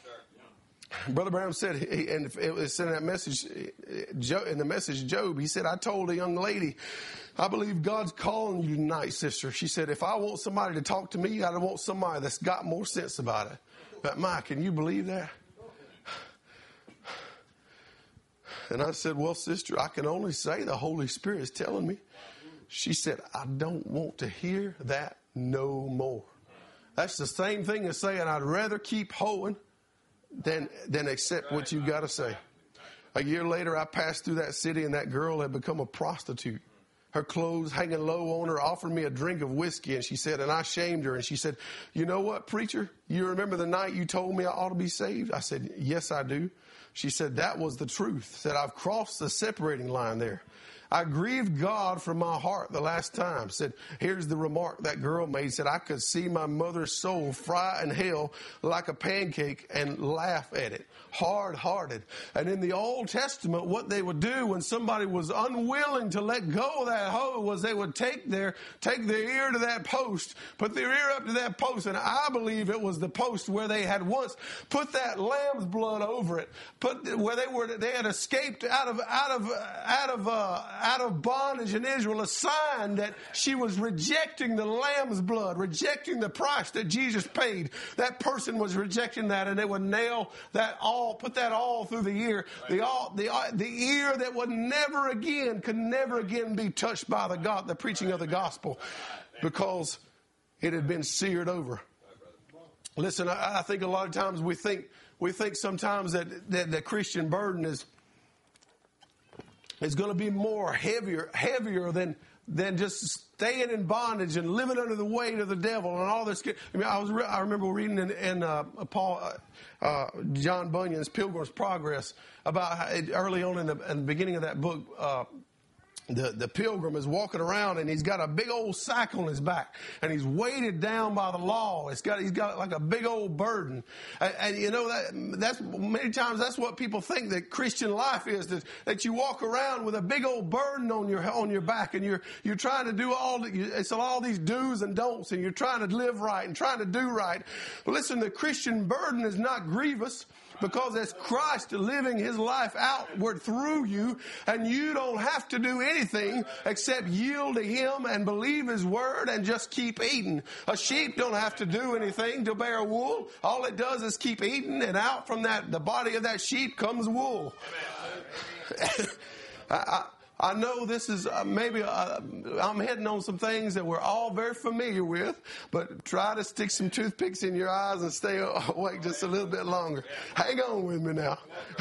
Brother Branham said, and it was in that message, in the message Job, he said, I told a young lady, I believe God's calling you tonight, sister. She said, if I want somebody to talk to me, I want somebody that's got more sense about it. But Mike, can you believe that? And I said, well, sister, I can only say the Holy Spirit is telling me. She said, I don't want to hear that no more. That's the same thing as saying I'd rather keep hoeing than, than accept what you've got to say. A year later, I passed through that city, and that girl had become a prostitute. Her clothes hanging low on her, offered me a drink of whiskey, and she said, and I shamed her, and she said, you know what, preacher? You remember the night you told me I ought to be saved? I said, yes, I do. She said, that was the truth. Said, I've crossed the separating line there. I grieved God from my heart the last time. Said, here's the remark that girl made. Said, I could see my mother's soul fry in hell like a pancake and laugh at it. Hard-hearted. And in the Old Testament, what they would do when somebody was unwilling to let go of that hoe was they would take their, take their ear to that post, put their ear up to that post, and I believe it was the post where they had once put that lamb's blood over it, put where they were, they had escaped out of, out of, out of, uh, out of bondage in Israel, a sign that she was rejecting the Lamb's blood, rejecting the price that Jesus paid. That person was rejecting that, and they would nail that all, put that all through the ear. The all, the the ear that would never again, could never again be touched by the God, the preaching of the gospel, because it had been seared over. Listen, I, I think a lot of times we think we think sometimes that that the Christian burden is is going to be more heavier heavier than than just staying in bondage and living under the weight of the devil and all this. I mean, I was I remember reading in, in uh, Paul uh, uh, John Bunyan's Pilgrim's Progress about how it, early on in the, in the beginning of that book. Uh, The, the pilgrim is walking around and he's got a big old sack on his back and he's weighted down by the law. It's got, he's got like a big old burden. And, and you know, that, that's many times that's what people think that Christian life is, that, that you walk around with a big old burden on your, on your back, and you're, you're trying to do all, the, it's all these do's and don'ts, and you're trying to live right and trying to do right. But listen, the Christian burden is not grievous, because it's Christ living his life outward through you, and you don't have to do anything except yield to him and believe his word and just keep eating. A sheep don't have to do anything to bear wool. All it does is keep eating, and out from that, the body of that sheep comes wool. I, I, I know this is uh, maybe uh, I'm heading on some things that we're all very familiar with, but try to stick some toothpicks in your eyes and stay awake just a little bit longer. Hang on with me now.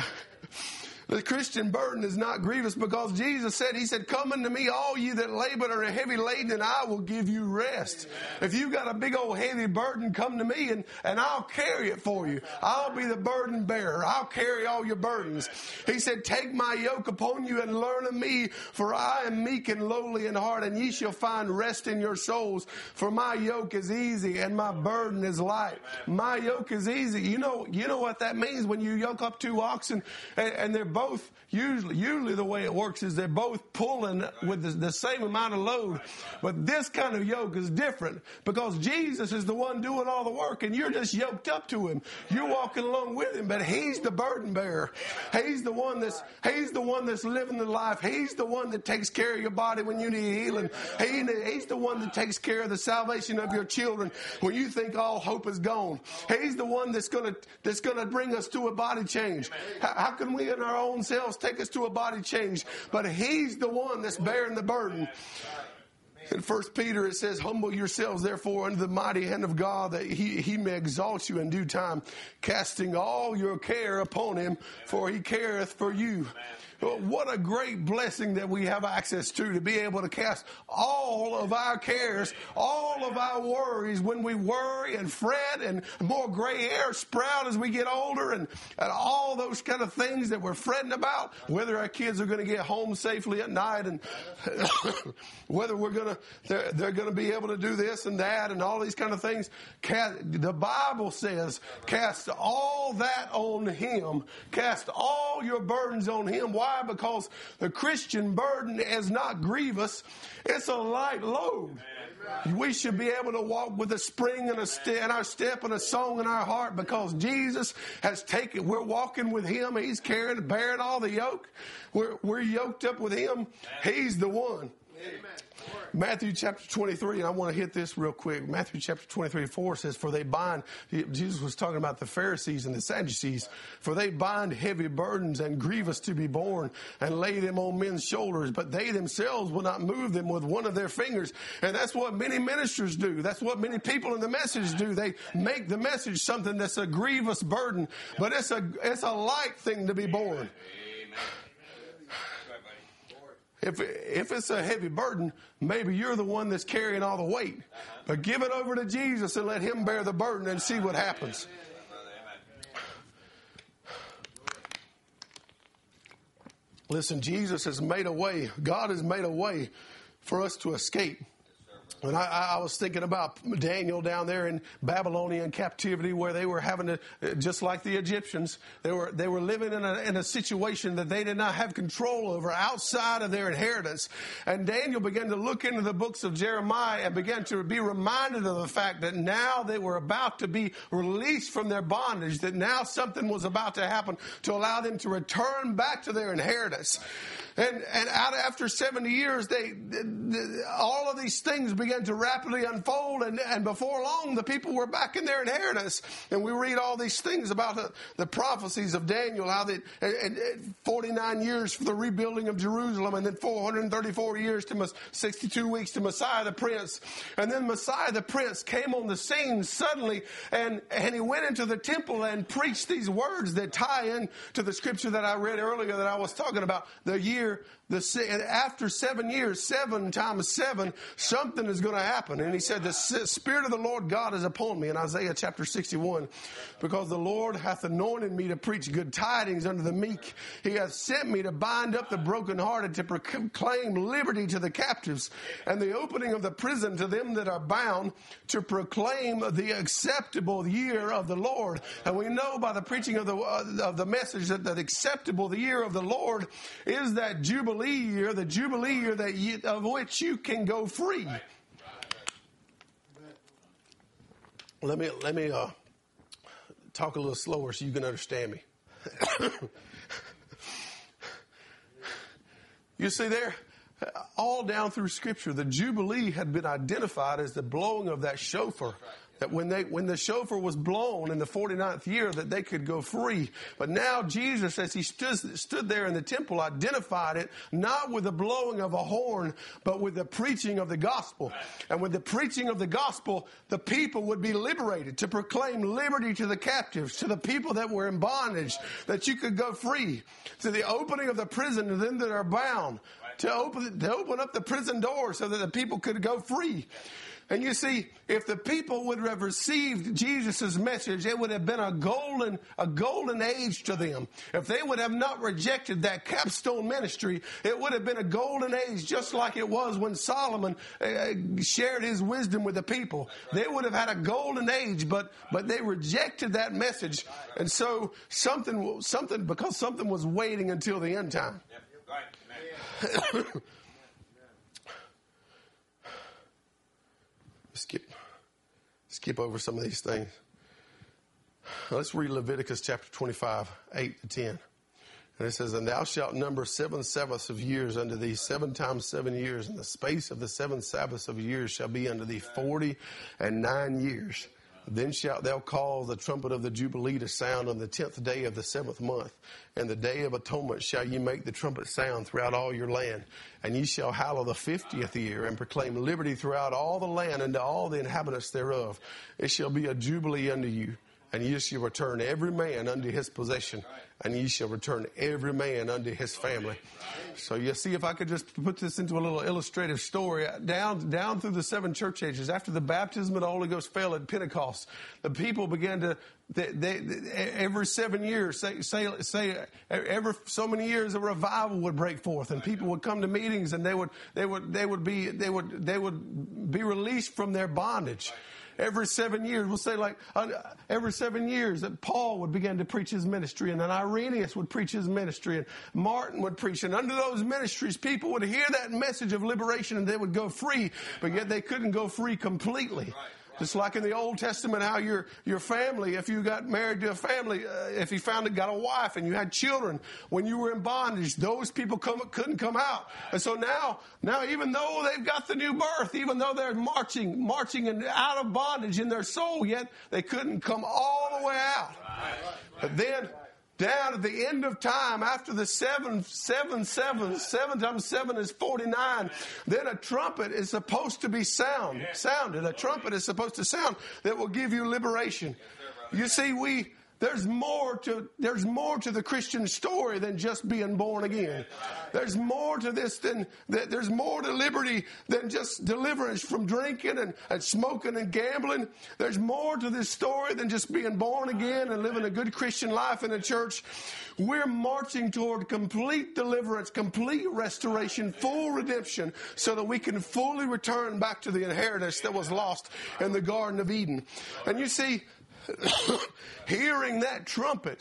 The Christian burden is not grievous, because Jesus said, he said, come unto me, all you that labor and are heavy laden, and I will give you rest. If you've got a big old heavy burden, come to me and, and I'll carry it for you. I'll be the burden bearer. I'll carry all your burdens. He said, take my yoke upon you and learn of me, for I am meek and lowly in heart, and ye shall find rest in your souls. For my yoke is easy and my burden is light. My yoke is easy. You know, you know what that means when you yoke up two oxen and, and they're both, usually, usually the way it works is they're both pulling with the, the same amount of load. But this kind of yoke is different, because Jesus is the one doing all the work and you're just yoked up to him. You're walking along with him, but he's the burden bearer. He's the one that's, he's the one that's living the life. He's the one that takes care of your body when you need healing. He, he's the one that takes care of the salvation of your children when you think all hope is gone. He's the one that's going to, that's going to bring us to a body change. How, how can we in our own selves take us to a body change? But he's the one that's bearing the burden. In First Peter it says, humble yourselves therefore under the mighty hand of God, that he, he may exalt you in due time, casting all your care upon him, for he careth for you. What a great blessing that we have access to, to be able to cast all of our cares, all of our worries when we worry and fret, and more gray hair sprout as we get older, and, and all those kind of things that we're fretting about, whether our kids are going to get home safely at night, and whether we're going to, they're, they're going to be able to do this and that and all these kind of things. Cast, the Bible says, cast all that on him. Cast all your burdens on him. Why? Because the Christian burden is not grievous. It's a light load. We should be able to walk with a spring and a step in our step and a song in our heart, because Jesus has taken, we're walking with him. He's carrying, bearing all the yoke. We're, we're yoked up with him. He's the one. Amen. Matthew chapter twenty-three, and I want to hit this real quick. Matthew chapter twenty-three, four says, for they bind, Jesus was talking about the Pharisees and the Sadducees, for they bind heavy burdens and grievous to be borne, and lay them on men's shoulders, but they themselves will not move them with one of their fingers. And that's what many ministers do. That's what many people in the message do. They make the message something that's a grievous burden, but it's a, it's a light thing to be borne. If, if it's a heavy burden, maybe you're the one that's carrying all the weight. But give it over to Jesus and let him bear the burden and see what happens. Listen, Jesus has made a way. God has made a way for us to escape. And I, I was thinking about Daniel down there in Babylonian captivity, where they were having to, just like the Egyptians, they were they were living in a, in a situation that they did not have control over, outside of their inheritance. And Daniel began to look into the books of Jeremiah and began to be reminded of the fact that now they were about to be released from their bondage, that now something was about to happen to allow them to return back to their inheritance. And and out after seventy years, they, they all of these things began to rapidly unfold, and, and before long, the people were back in their inheritance. And we read all these things about the, the prophecies of Daniel, how they and, and forty-nine years for the rebuilding of Jerusalem, and then four hundred thirty-four years to sixty-two weeks to Messiah the Prince, and then Messiah the Prince came on the scene suddenly, and and he went into the temple and preached these words that tie in to the scripture that I read earlier that I was talking about. The year, the after seven years, seven times seven, something is going to happen. And he said, the Spirit of the Lord God is upon me in Isaiah chapter sixty-one, because the Lord hath anointed me to preach good tidings unto the meek. He hath sent me to bind up the brokenhearted, to proclaim liberty to the captives, and the opening of the prison to them that are bound, to proclaim the acceptable year of the Lord. And we know by the preaching of the uh, of the message that the acceptable the year of the Lord is that Jubilee year, the Jubilee year that you, of which you can go free. Let me let me uh, talk a little slower so you can understand me. You see there, all down through Scripture, the Jubilee had been identified as the blowing of that shofar. That when they when the shofar was blown in the forty-ninth year, that they could go free. But now Jesus, as he stood, stood there in the temple, identified it not with the blowing of a horn, but with the preaching of the gospel. And with the preaching of the gospel, the people would be liberated, to proclaim liberty to the captives, to the people that were in bondage, that you could go free, to the opening of the prison to them that are bound, to open to open up the prison door so that the people could go free. And you see, if the people would have received Jesus' message, it would have been a golden, a golden age to them. If they would have not rejected that capstone ministry, it would have been a golden age, just like it was when Solomon uh, shared his wisdom with the people. They would have had a golden age, but but they rejected that message, and so something, something, because something was waiting until the end time. Skip, skip over some of these things. Let's read Leviticus chapter twenty-five, eight to ten. And it says, and thou shalt number seven Sabbaths of years unto thee, seven times seven years, and the space of the seven Sabbaths of years shall be unto thee forty and nine years. Then shalt thou cause the trumpet of the Jubilee to sound on the tenth day of the seventh month. And the day of atonement shall ye make the trumpet sound throughout all your land. And ye shall hallow the fiftieth year, and proclaim liberty throughout all the land unto all the inhabitants thereof. It shall be a jubilee unto you. And ye shall return every man unto his possession, and ye shall return every man unto his family. So you see, if I could just put this into a little illustrative story, down down through the seven church ages, after the baptism of the Holy Ghost fell at Pentecost, the people began to, they, they, they, every seven years, say, say, say, every so many years, a revival would break forth, and people would come to meetings, and they would, they would, they would be, they would, they would be released from their bondage. Every seven years, we'll say like uh, every seven years that Paul would begin to preach his ministry, and then Irenaeus would preach his ministry, and Martin would preach. And under those ministries, people would hear that message of liberation and they would go free, but yet they couldn't go free completely. Just like in the Old Testament, how your your family, if you got married to a family, uh, if you found it got a wife and you had children, when you were in bondage, those people come, couldn't come out. And so now, now even though they've got the new birth, even though they're marching, marching and out of bondage in their soul, yet they couldn't come all the way out. But then, down at the end of time, after the seven, seven, seven, seven times seven is forty-nine, then a trumpet is supposed to be sound, sounded. A trumpet is supposed to sound that will give you liberation. You see, we... There's more to there's more to the Christian story than just being born again. There's more to this than there's more to liberty than just deliverance from drinking and, and smoking and gambling. There's more to this story than just being born again and living a good Christian life in a church. We're marching toward complete deliverance, complete restoration, full redemption, so that we can fully return back to the inheritance that was lost in the Garden of Eden. And you see, hearing that trumpet,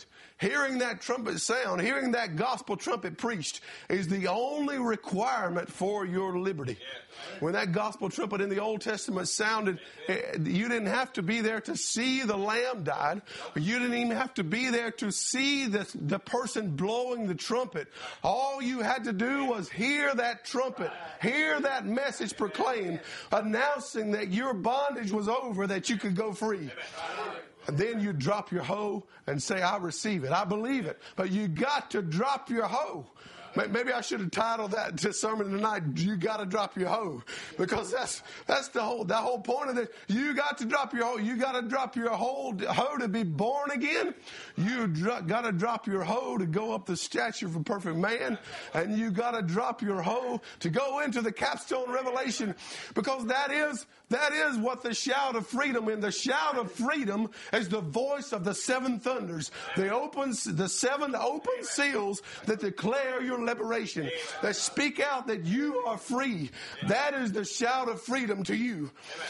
hearing that trumpet sound, hearing that gospel trumpet preached is the only requirement for your liberty. When that gospel trumpet in the Old Testament sounded, you didn't have to be there to see the lamb died. You didn't even have to be there to see the, the person blowing the trumpet. All you had to do was hear that trumpet, hear that message proclaimed, announcing that your bondage was over, that you could go free. And then you drop your hoe and say, I receive it. I believe it. But you got to drop your hoe. Maybe I should have titled that to sermon tonight, you got to drop your hoe. Because that's that's the whole the whole point of this. You got to drop your hoe. You got to drop your whole hoe to be born again. You dr- got to drop your hoe to go up the stature of a perfect man. And you got to drop your hoe to go into the capstone revelation. Because that is that is what the shout of freedom is. The shout of freedom is the voice of the seven thunders. The open, the seven open seals that declare your liberation, that speak out that you are free. That is the shout of freedom to you.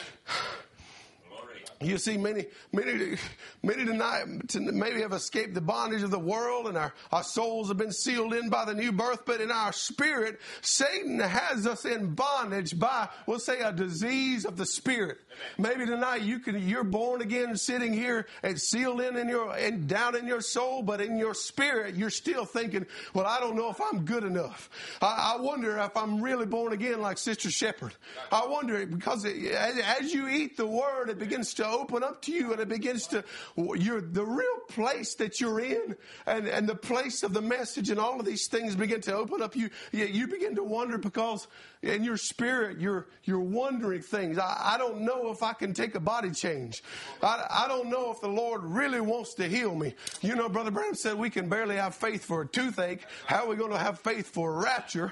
You see, many, many, many tonight maybe have escaped the bondage of the world, and our, our souls have been sealed in by the new birth. But in our spirit, Satan has us in bondage by, we'll say, a disease of the spirit. Maybe tonight you can, you're born again, sitting here and sealed in in your and down in your soul, but in your spirit you're still thinking, well, I don't know if I'm good enough. I, I wonder if I'm really born again like Sister Shepherd. I wonder, because it, as, as you eat the Word, it begins to open up to you, and it begins to, you're the real place that you're in, and, and the place of the message, and all of these things begin to open up. You, you, you begin to wonder, because in your spirit, you're, you're wondering things. I, I don't know if I can take a body change. I, I don't know if the Lord really wants to heal me. You know, Brother Branham said we can barely have faith for a toothache. How are we going to have faith for a rapture?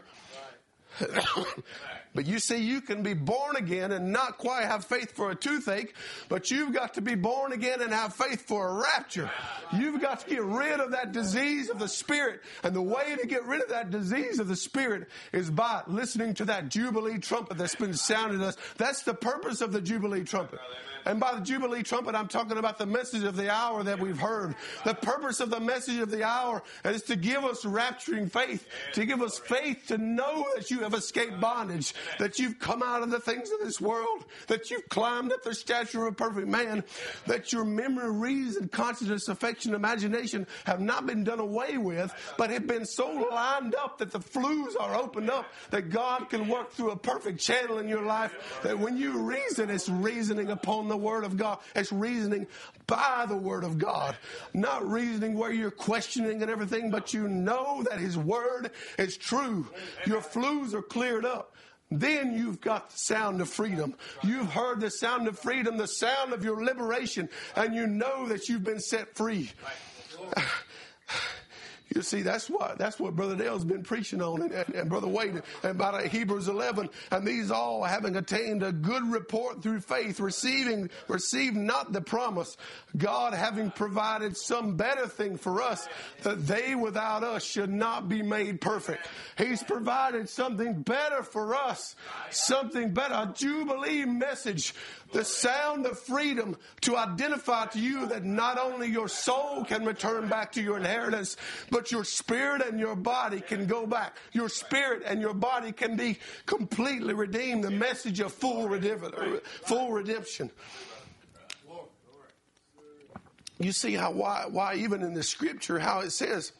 But you see, you can be born again and not quite have faith for a toothache, but you've got to be born again and have faith for a rapture. You've got to get rid of that disease of the spirit. And the way to get rid of that disease of the spirit is by listening to that Jubilee trumpet that's been sounded us. That's the purpose of the Jubilee trumpet. And by the Jubilee trumpet, I'm talking about the message of the hour that we've heard. The purpose of the message of the hour is to give us rapturing faith, to give us faith to know that you have escaped bondage, that you've come out of the things of this world, that you've climbed up the stature of a perfect man, that your memory, reason, consciousness, affection, imagination have not been done away with, but have been so lined up that the flues are opened up, that God can work through a perfect channel in your life, that when you reason, it's reasoning upon the Word of God. It's reasoning by the Word of God. Not reasoning where you're questioning and everything, but you know that His Word is true. Your flues are cleared up. Then you've got the sound of freedom. You've heard the sound of freedom, the sound of your liberation, and you know that you've been set free. You see, that's what that's what Brother Dale's been preaching on, and, and, and Brother Wade, and about Hebrews eleven. And these all, having attained a good report through faith, receiving received not the promise, God having provided some better thing for us, that they without us should not be made perfect. He's provided something better for us, something better, a Jubilee message, the sound of freedom to identify to you that not only your soul can return back to your inheritance, but your spirit and your body can go back. Your spirit and your body can be completely redeemed. The message of full redemption. Full redemption. You see how why why even in the scripture how it says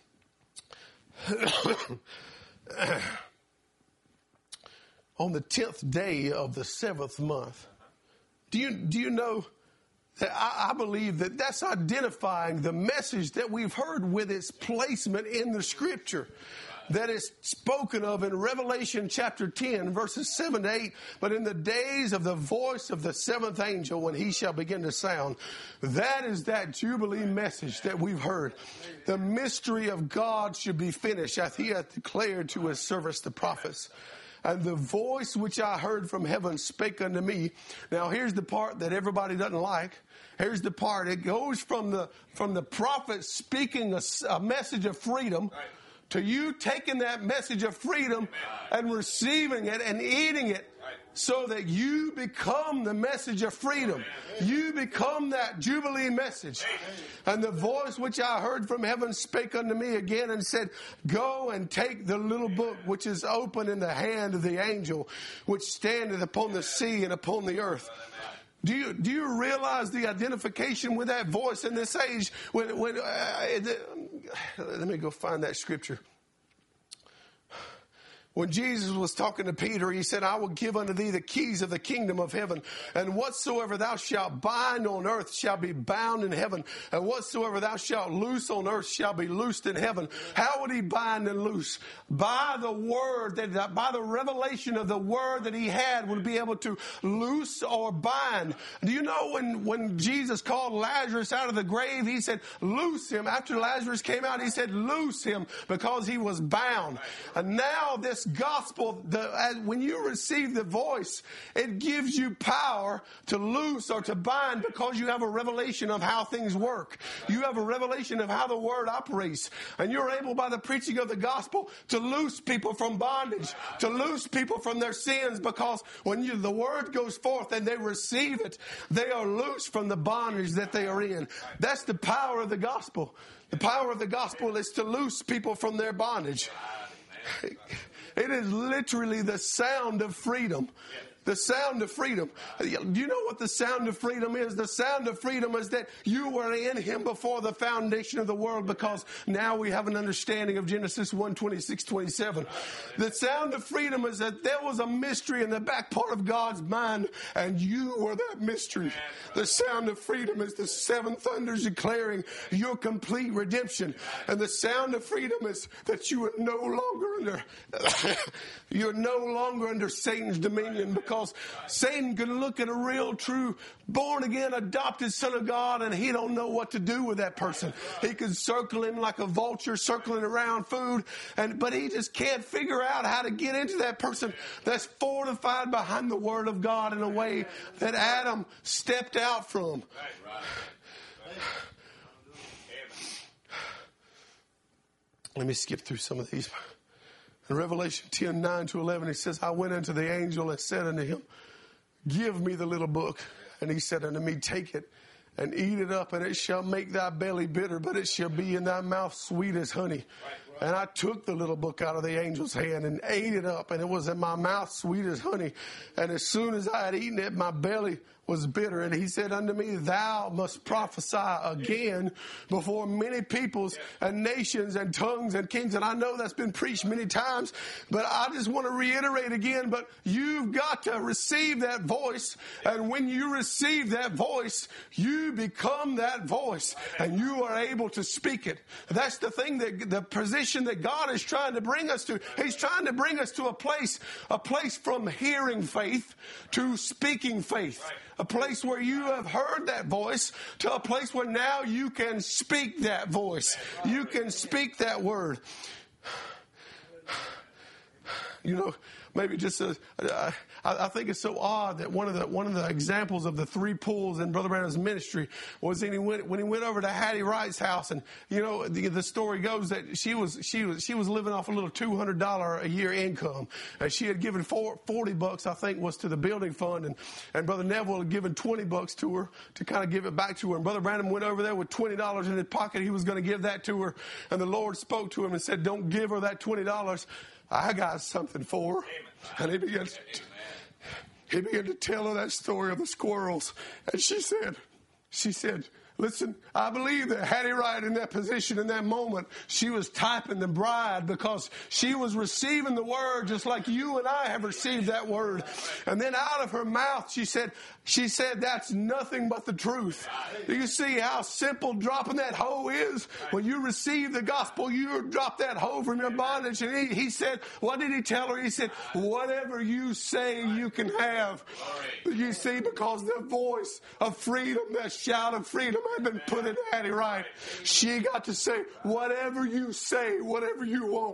on the tenth day of the seventh month. Do you do you know that I, I believe that that's identifying the message that we've heard with its placement in the scripture, that is spoken of in Revelation chapter ten, verses seven to eight. But in the days of the voice of the seventh angel, when he shall begin to sound, that is that Jubilee message that we've heard. The mystery of God should be finished, as he hath declared to his servants the prophets. And the voice which I heard from heaven spake unto me. Now here's the part that everybody doesn't like. Here's the part. It goes from the from the prophet speaking a, a message of freedom, right, to you taking that message of freedom and receiving it and eating it. Right. so that you become the message of freedom. You become that Jubilee message. And the voice which I heard from heaven spake unto me again and said, go and take the little book which is open in the hand of the angel which standeth upon the sea and upon the earth. Do you do you realize the identification with that voice in this age? When when uh, let me go find that scripture. When Jesus was talking to Peter, he said, I will give unto thee the keys of the kingdom of heaven. And whatsoever thou shalt bind on earth shall be bound in heaven. And whatsoever thou shalt loose on earth shall be loosed in heaven. How would he bind and loose? By the word, that by the revelation of the word that he had, would be able to loose or bind. Do you know when, when Jesus called Lazarus out of the grave, he said, loose him. After Lazarus came out, he said, loose him, because he was bound. And now this gospel, the, as, when you receive the voice, it gives you power to loose or to bind, because you have a revelation of how things work. You have a revelation of how the word operates. And you're able, by the preaching of the gospel, to loose people from bondage, to loose people from their sins, because when you, the word goes forth and they receive it, they are loose from the bondage that they are in. That's the power of the gospel. The power of the gospel is to loose people from their bondage. It is literally the sound of freedom. The sound of freedom. Do you know what the sound of freedom is? The sound of freedom is that you were in him before the foundation of the world, because now we have an understanding of Genesis one, twenty-six, twenty-seven. The sound of freedom is that there was a mystery in the back part of God's mind, and you were that mystery. The sound of freedom is the seven thunders declaring your complete redemption. And the sound of freedom is that you are no longer under, you're no longer under Satan's dominion, because Because Satan can look at a real, true, born-again, adopted son of God, and he don't know what to do with that person. He can circle him like a vulture circling around food, and but he just can't figure out how to get into that person that's fortified behind the Word of God in a way that Adam stepped out from. Let me skip through some of these. In Revelation ten, nine to eleven, it says, I went unto the angel and said unto him, give me the little book. And he said unto me, take it and eat it up, and it shall make thy belly bitter, but it shall be in thy mouth sweet as honey. And I took the little book out of the angel's hand and ate it up, and it was in my mouth sweet as honey. And as soon as I had eaten it, my belly was bitter. And he said unto me, thou must prophesy again before many peoples and nations and tongues and kings. And I know that's been preached many times, but I just want to reiterate again, but you've got to receive that voice. And when you receive that voice, you become that voice, and you are able to speak it. That's the thing, that the position that God is trying to bring us to. He's trying to bring us to a place, a place from hearing faith to speaking faith. A place where you have heard that voice to a place where now you can speak that voice. You can speak that word. You know, maybe just a, I, I think it's so odd that one of the one of the examples of the three pools in Brother Branham's ministry was when he went when he went over to Hattie Wright's house, and you know the, the story goes that she was she was she was living off a little two hundred dollar a year income, and she had given four, forty bucks I think was to the building fund, and and Brother Neville had given twenty bucks to her to kind of give it back to her, and Brother Branham went over there with twenty dollars in his pocket. He was going to give that to her, and the Lord spoke to him and said, "Don't give her that twenty dollars. I got something for her." And he began, to, he began to tell her that story of the squirrels. And she said, she said, listen, I believe that Hattie Wright in that position, in that moment, she was typing the bride, because she was receiving the word just like you and I have received that word. And then out of her mouth, she said, she said, that's nothing but the truth. Do you see how simple dropping that hoe is? When you receive the gospel, you drop that hoe from your bondage. And he, he said, what did he tell her? He said, whatever you say, you can have. You see, because the voice of freedom, that shout of freedom had been put in Hattie Wright. She got to say, whatever you say, whatever you want.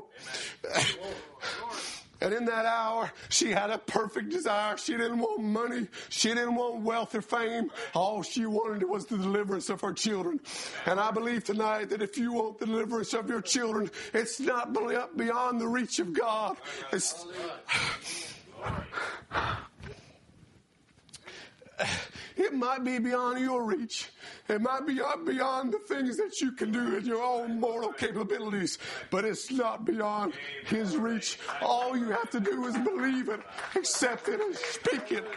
And in that hour, she had a perfect desire. She didn't want money. She didn't want wealth or fame. All she wanted was the deliverance of her children. And I believe tonight that if you want the deliverance of your children, it's not beyond the reach of God. It's... it might be beyond your reach. It might be beyond the things that you can do in your own mortal capabilities, but it's not beyond His reach. All you have to do is believe it, accept it, and speak it.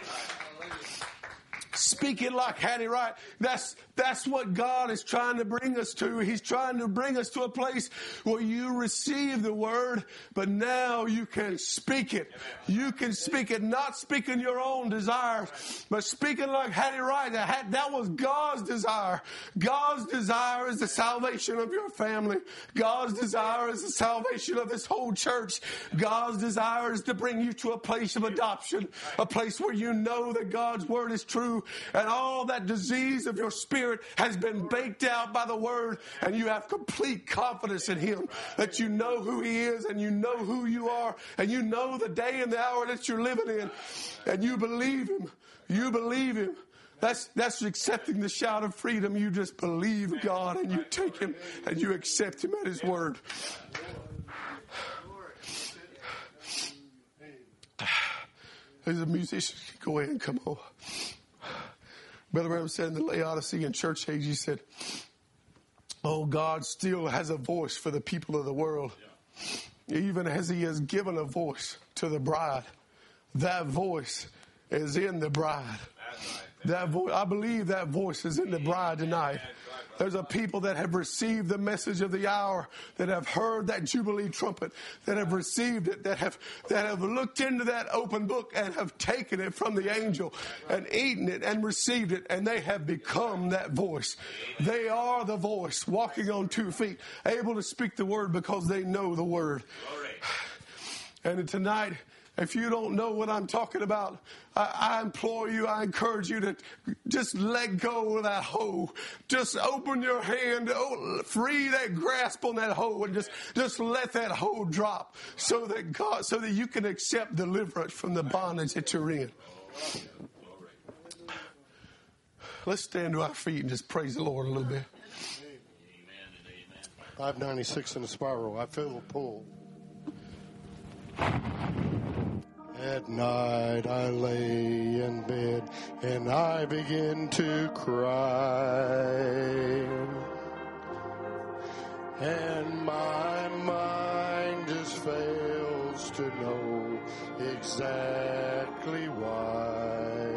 Speak it like Hattie Wright. That's, that's what God is trying to bring us to. He's trying to bring us to a place where you receive the word, but now you can speak it. You can speak it, not speaking your own desires, but speaking like Hattie Wright. That, that was God's desire. God's desire is the salvation of your family. God's desire is the salvation of this whole church. God's desire is to bring you to a place of adoption, a place where you know that God's word is true, and all that disease of your spirit has been baked out by the word, and you have complete confidence in Him, that you know who He is, and you know who you are, and you know the day and the hour that you're living in, and you believe Him. You believe Him. That's, that's accepting the shout of freedom. You just believe God, and you take Him, and you accept Him at His word. There's a musician. Go ahead and come on. Brother Branham said in the Laodicean church age, he said, oh, God still has a voice for the people of the world. Yeah. Even as He has given a voice to the bride. That voice is in the bride. Right. That voice, I believe that voice is in the bride tonight. There's a people that have received the message of the hour, that have heard that Jubilee trumpet, that have received it, that have that have looked into that open book and have taken it from the angel and eaten it and received it, and they have become that voice. They are the voice, walking on two feet, able to speak the word because they know the word. And tonight, if you don't know what I'm talking about, I, I implore you, I encourage you to just let go of that hoe. Just open your hand, oh, free that grasp on that hoe, and just, just let that hoe drop so that God, so that you can accept deliverance from the bondage that you're in. Let's stand to our feet and just praise the Lord a little bit. five ninety-six in the spiral. I feel a pull. At night I lay in bed and I begin to cry, and my mind just fails to know exactly why.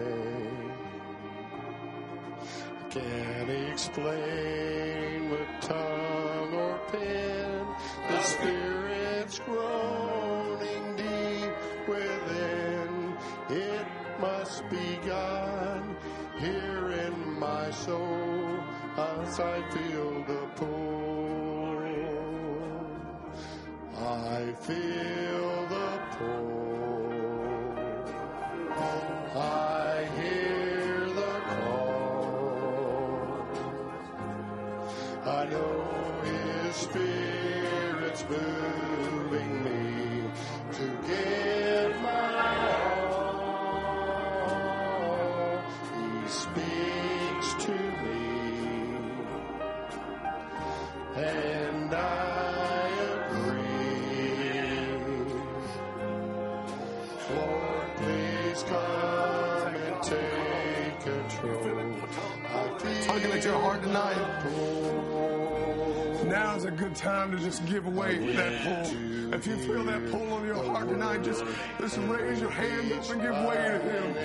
I can't explain with tongue or pen the Spirit's groaning deep within. It must be God here in my soul as I feel the pull. I feel the pull. I hear the call. I know His Spirit's moving me to give my all. He speaks to me, and I agree. Lord, please come and take control. I feel Tugging at your heart tonight. Now's a good time to just give away that pull. If you feel that pull on your heart tonight, just, just raise your hand up and give way to Him.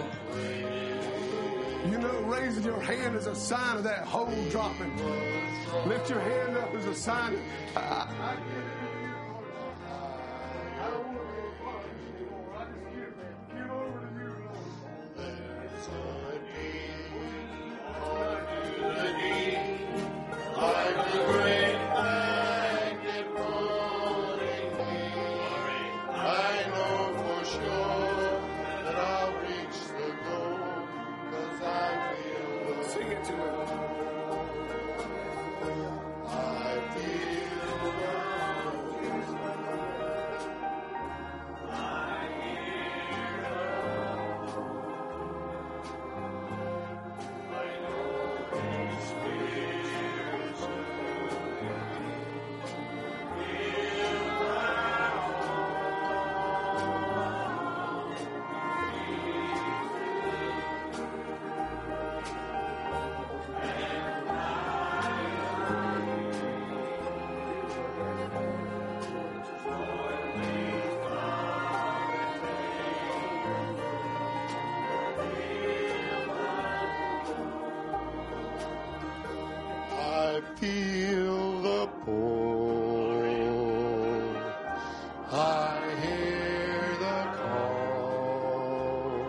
You know, raising your hand is a sign of that hole dropping. Lift your hand up as a sign. I, I, I don't want to be punished anymore. I just give, give over to you, Lord. Like the great blanket rolling me, I know for sure that I'll reach the goal, 'cause I feel the Sing it to Him. I feel the feel the pull. I hear the call.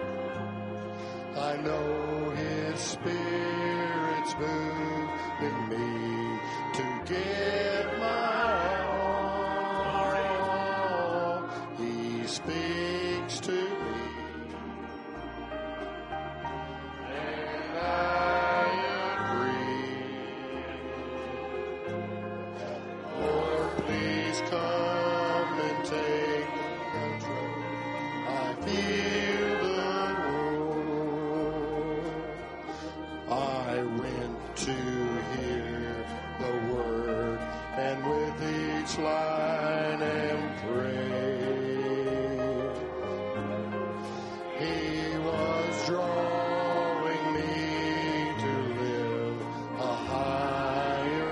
I know His Spirit's moving me to give my all. He speaks to me. Line and pray. He was drawing me to live a higher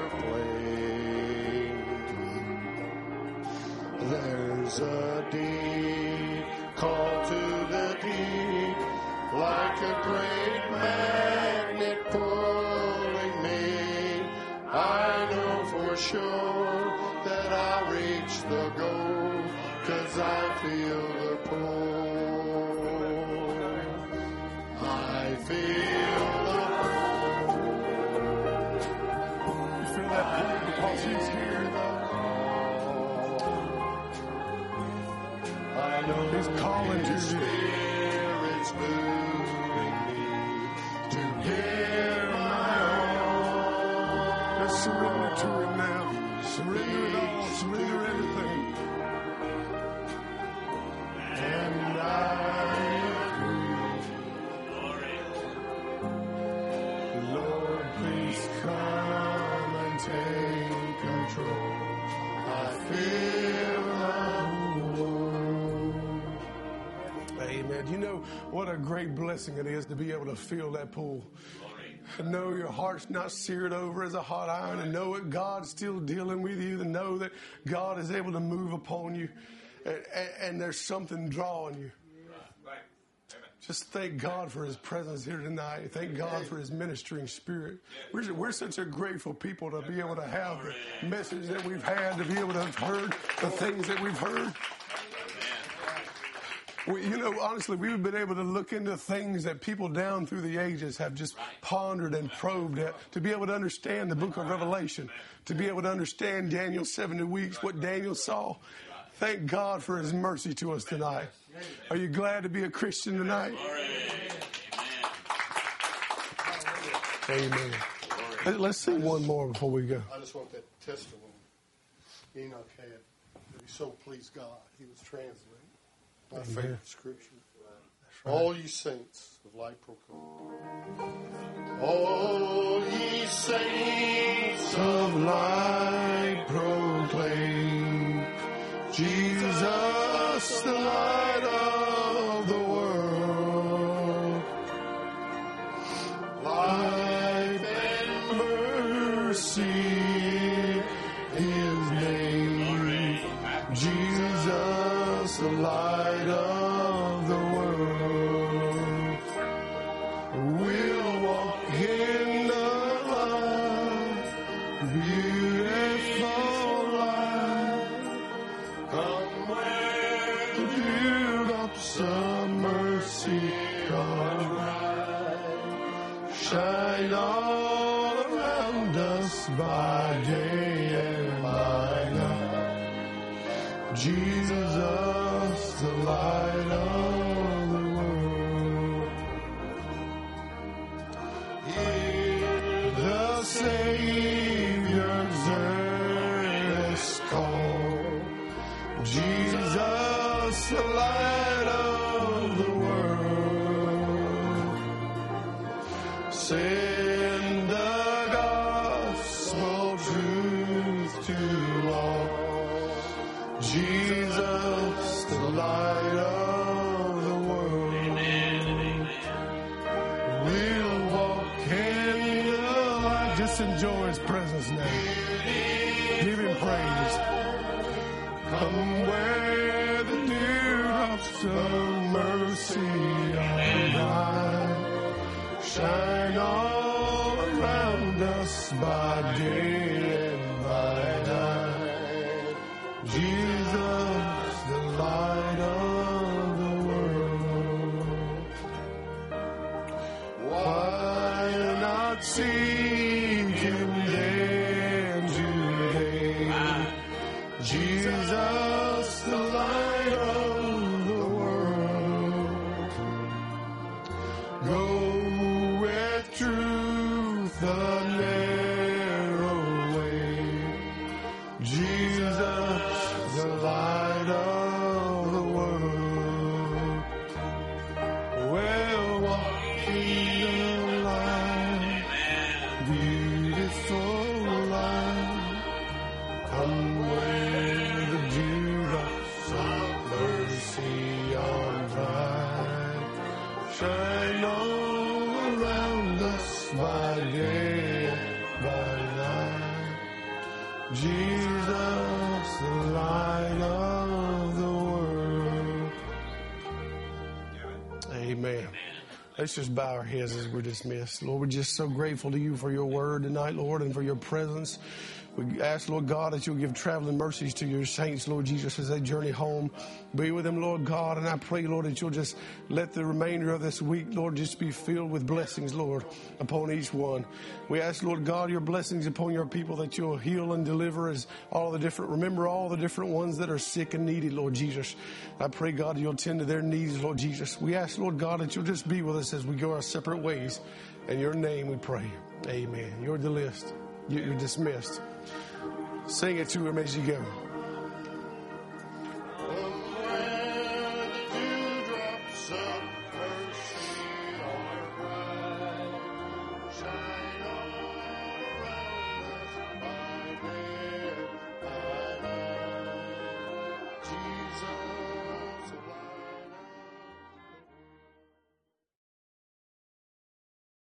plane. There's a deep call to the deep, like a great magnet pulling me. I know for sure that I'll reach the goal, 'cause I feel the pull. I feel the pull. You feel that pull because He's here. I know He's calling to His you. Spirit's moving me to give my all. Just surrender to Him now. Surrender it all. Surrender everything. And I agree. Lord, please come and take control. I feel the Amen. You know what a great blessing it is to be able to feel that pull. And know your heart's not seared over as a hot iron, and know that God's still dealing with you, and know that God is able to move upon you, and, and, and there's something drawing you. Just thank God for His presence here tonight. Thank God for His ministering spirit. We're, we're such a grateful people to be able to have the message that we've had, to be able to have heard the things that we've heard. We, you know, honestly, we've been able to look into things that people down through the ages have just pondered and probed at, to be able to understand the book of Revelation, to be able to understand Daniel's seventy weeks, what Daniel saw. Thank God for His mercy to us tonight. Are you glad to be a Christian tonight? Amen. Let's sing one more before we go. I just want that testimony Enoch had that he so pleased God. He was translating my Amen. favorite scripture. Right. All ye saints of light proclaim. All ye saints Of light proclaim Jesus, the light of the world. Life and mercy, His name. Jesus, the light of the world. We'll walk in the light, beautiful light. Come where the dewdrops of mercy come bright. Shine all around us by day and by night. Jesus, the light of the world. Hear the Savior's earnest call. Jesus, the light of the world. Send the gospel truth to all. Jesus, the light of the world. Amen. We'll walk in the light. Just enjoy His presence now. Give Him praise. Come where the dewdrops of mercy are bright. Shine all around around us by day and by night. Jesus, the light of the world. Why not seek him then today? Jesus, the light of the world. Go with truth the narrow way. Jesus, the light of the world. Well, walking the line, beautiful line. Come where the dewdrops of mercy are bright. Shine all around us by day and by night. Jesus, the light of the world. Amen. Let's just bow our heads as we're dismissed. Lord, we're just so grateful to you for your word tonight, Lord, and for your presence. We ask, Lord God, that you'll give traveling mercies to your saints, Lord Jesus, as they journey home. Be with them, Lord God, and I pray, Lord, that you'll just let the remainder of this week, Lord, just be filled with blessings, Lord, upon each one. We ask, Lord God, your blessings upon your people, that you'll heal and deliver as all the different, remember all the different ones that are sick and needy, Lord Jesus. I pray, God, you'll tend to their needs, Lord Jesus. We ask, Lord God, that you'll just be with us as we go our separate ways. In your name we pray. Amen. You're the list. You're dismissed. Sing it to him as you go. Where the dewdrops of mercy are bright, shine all around us by day and by night. Jesus,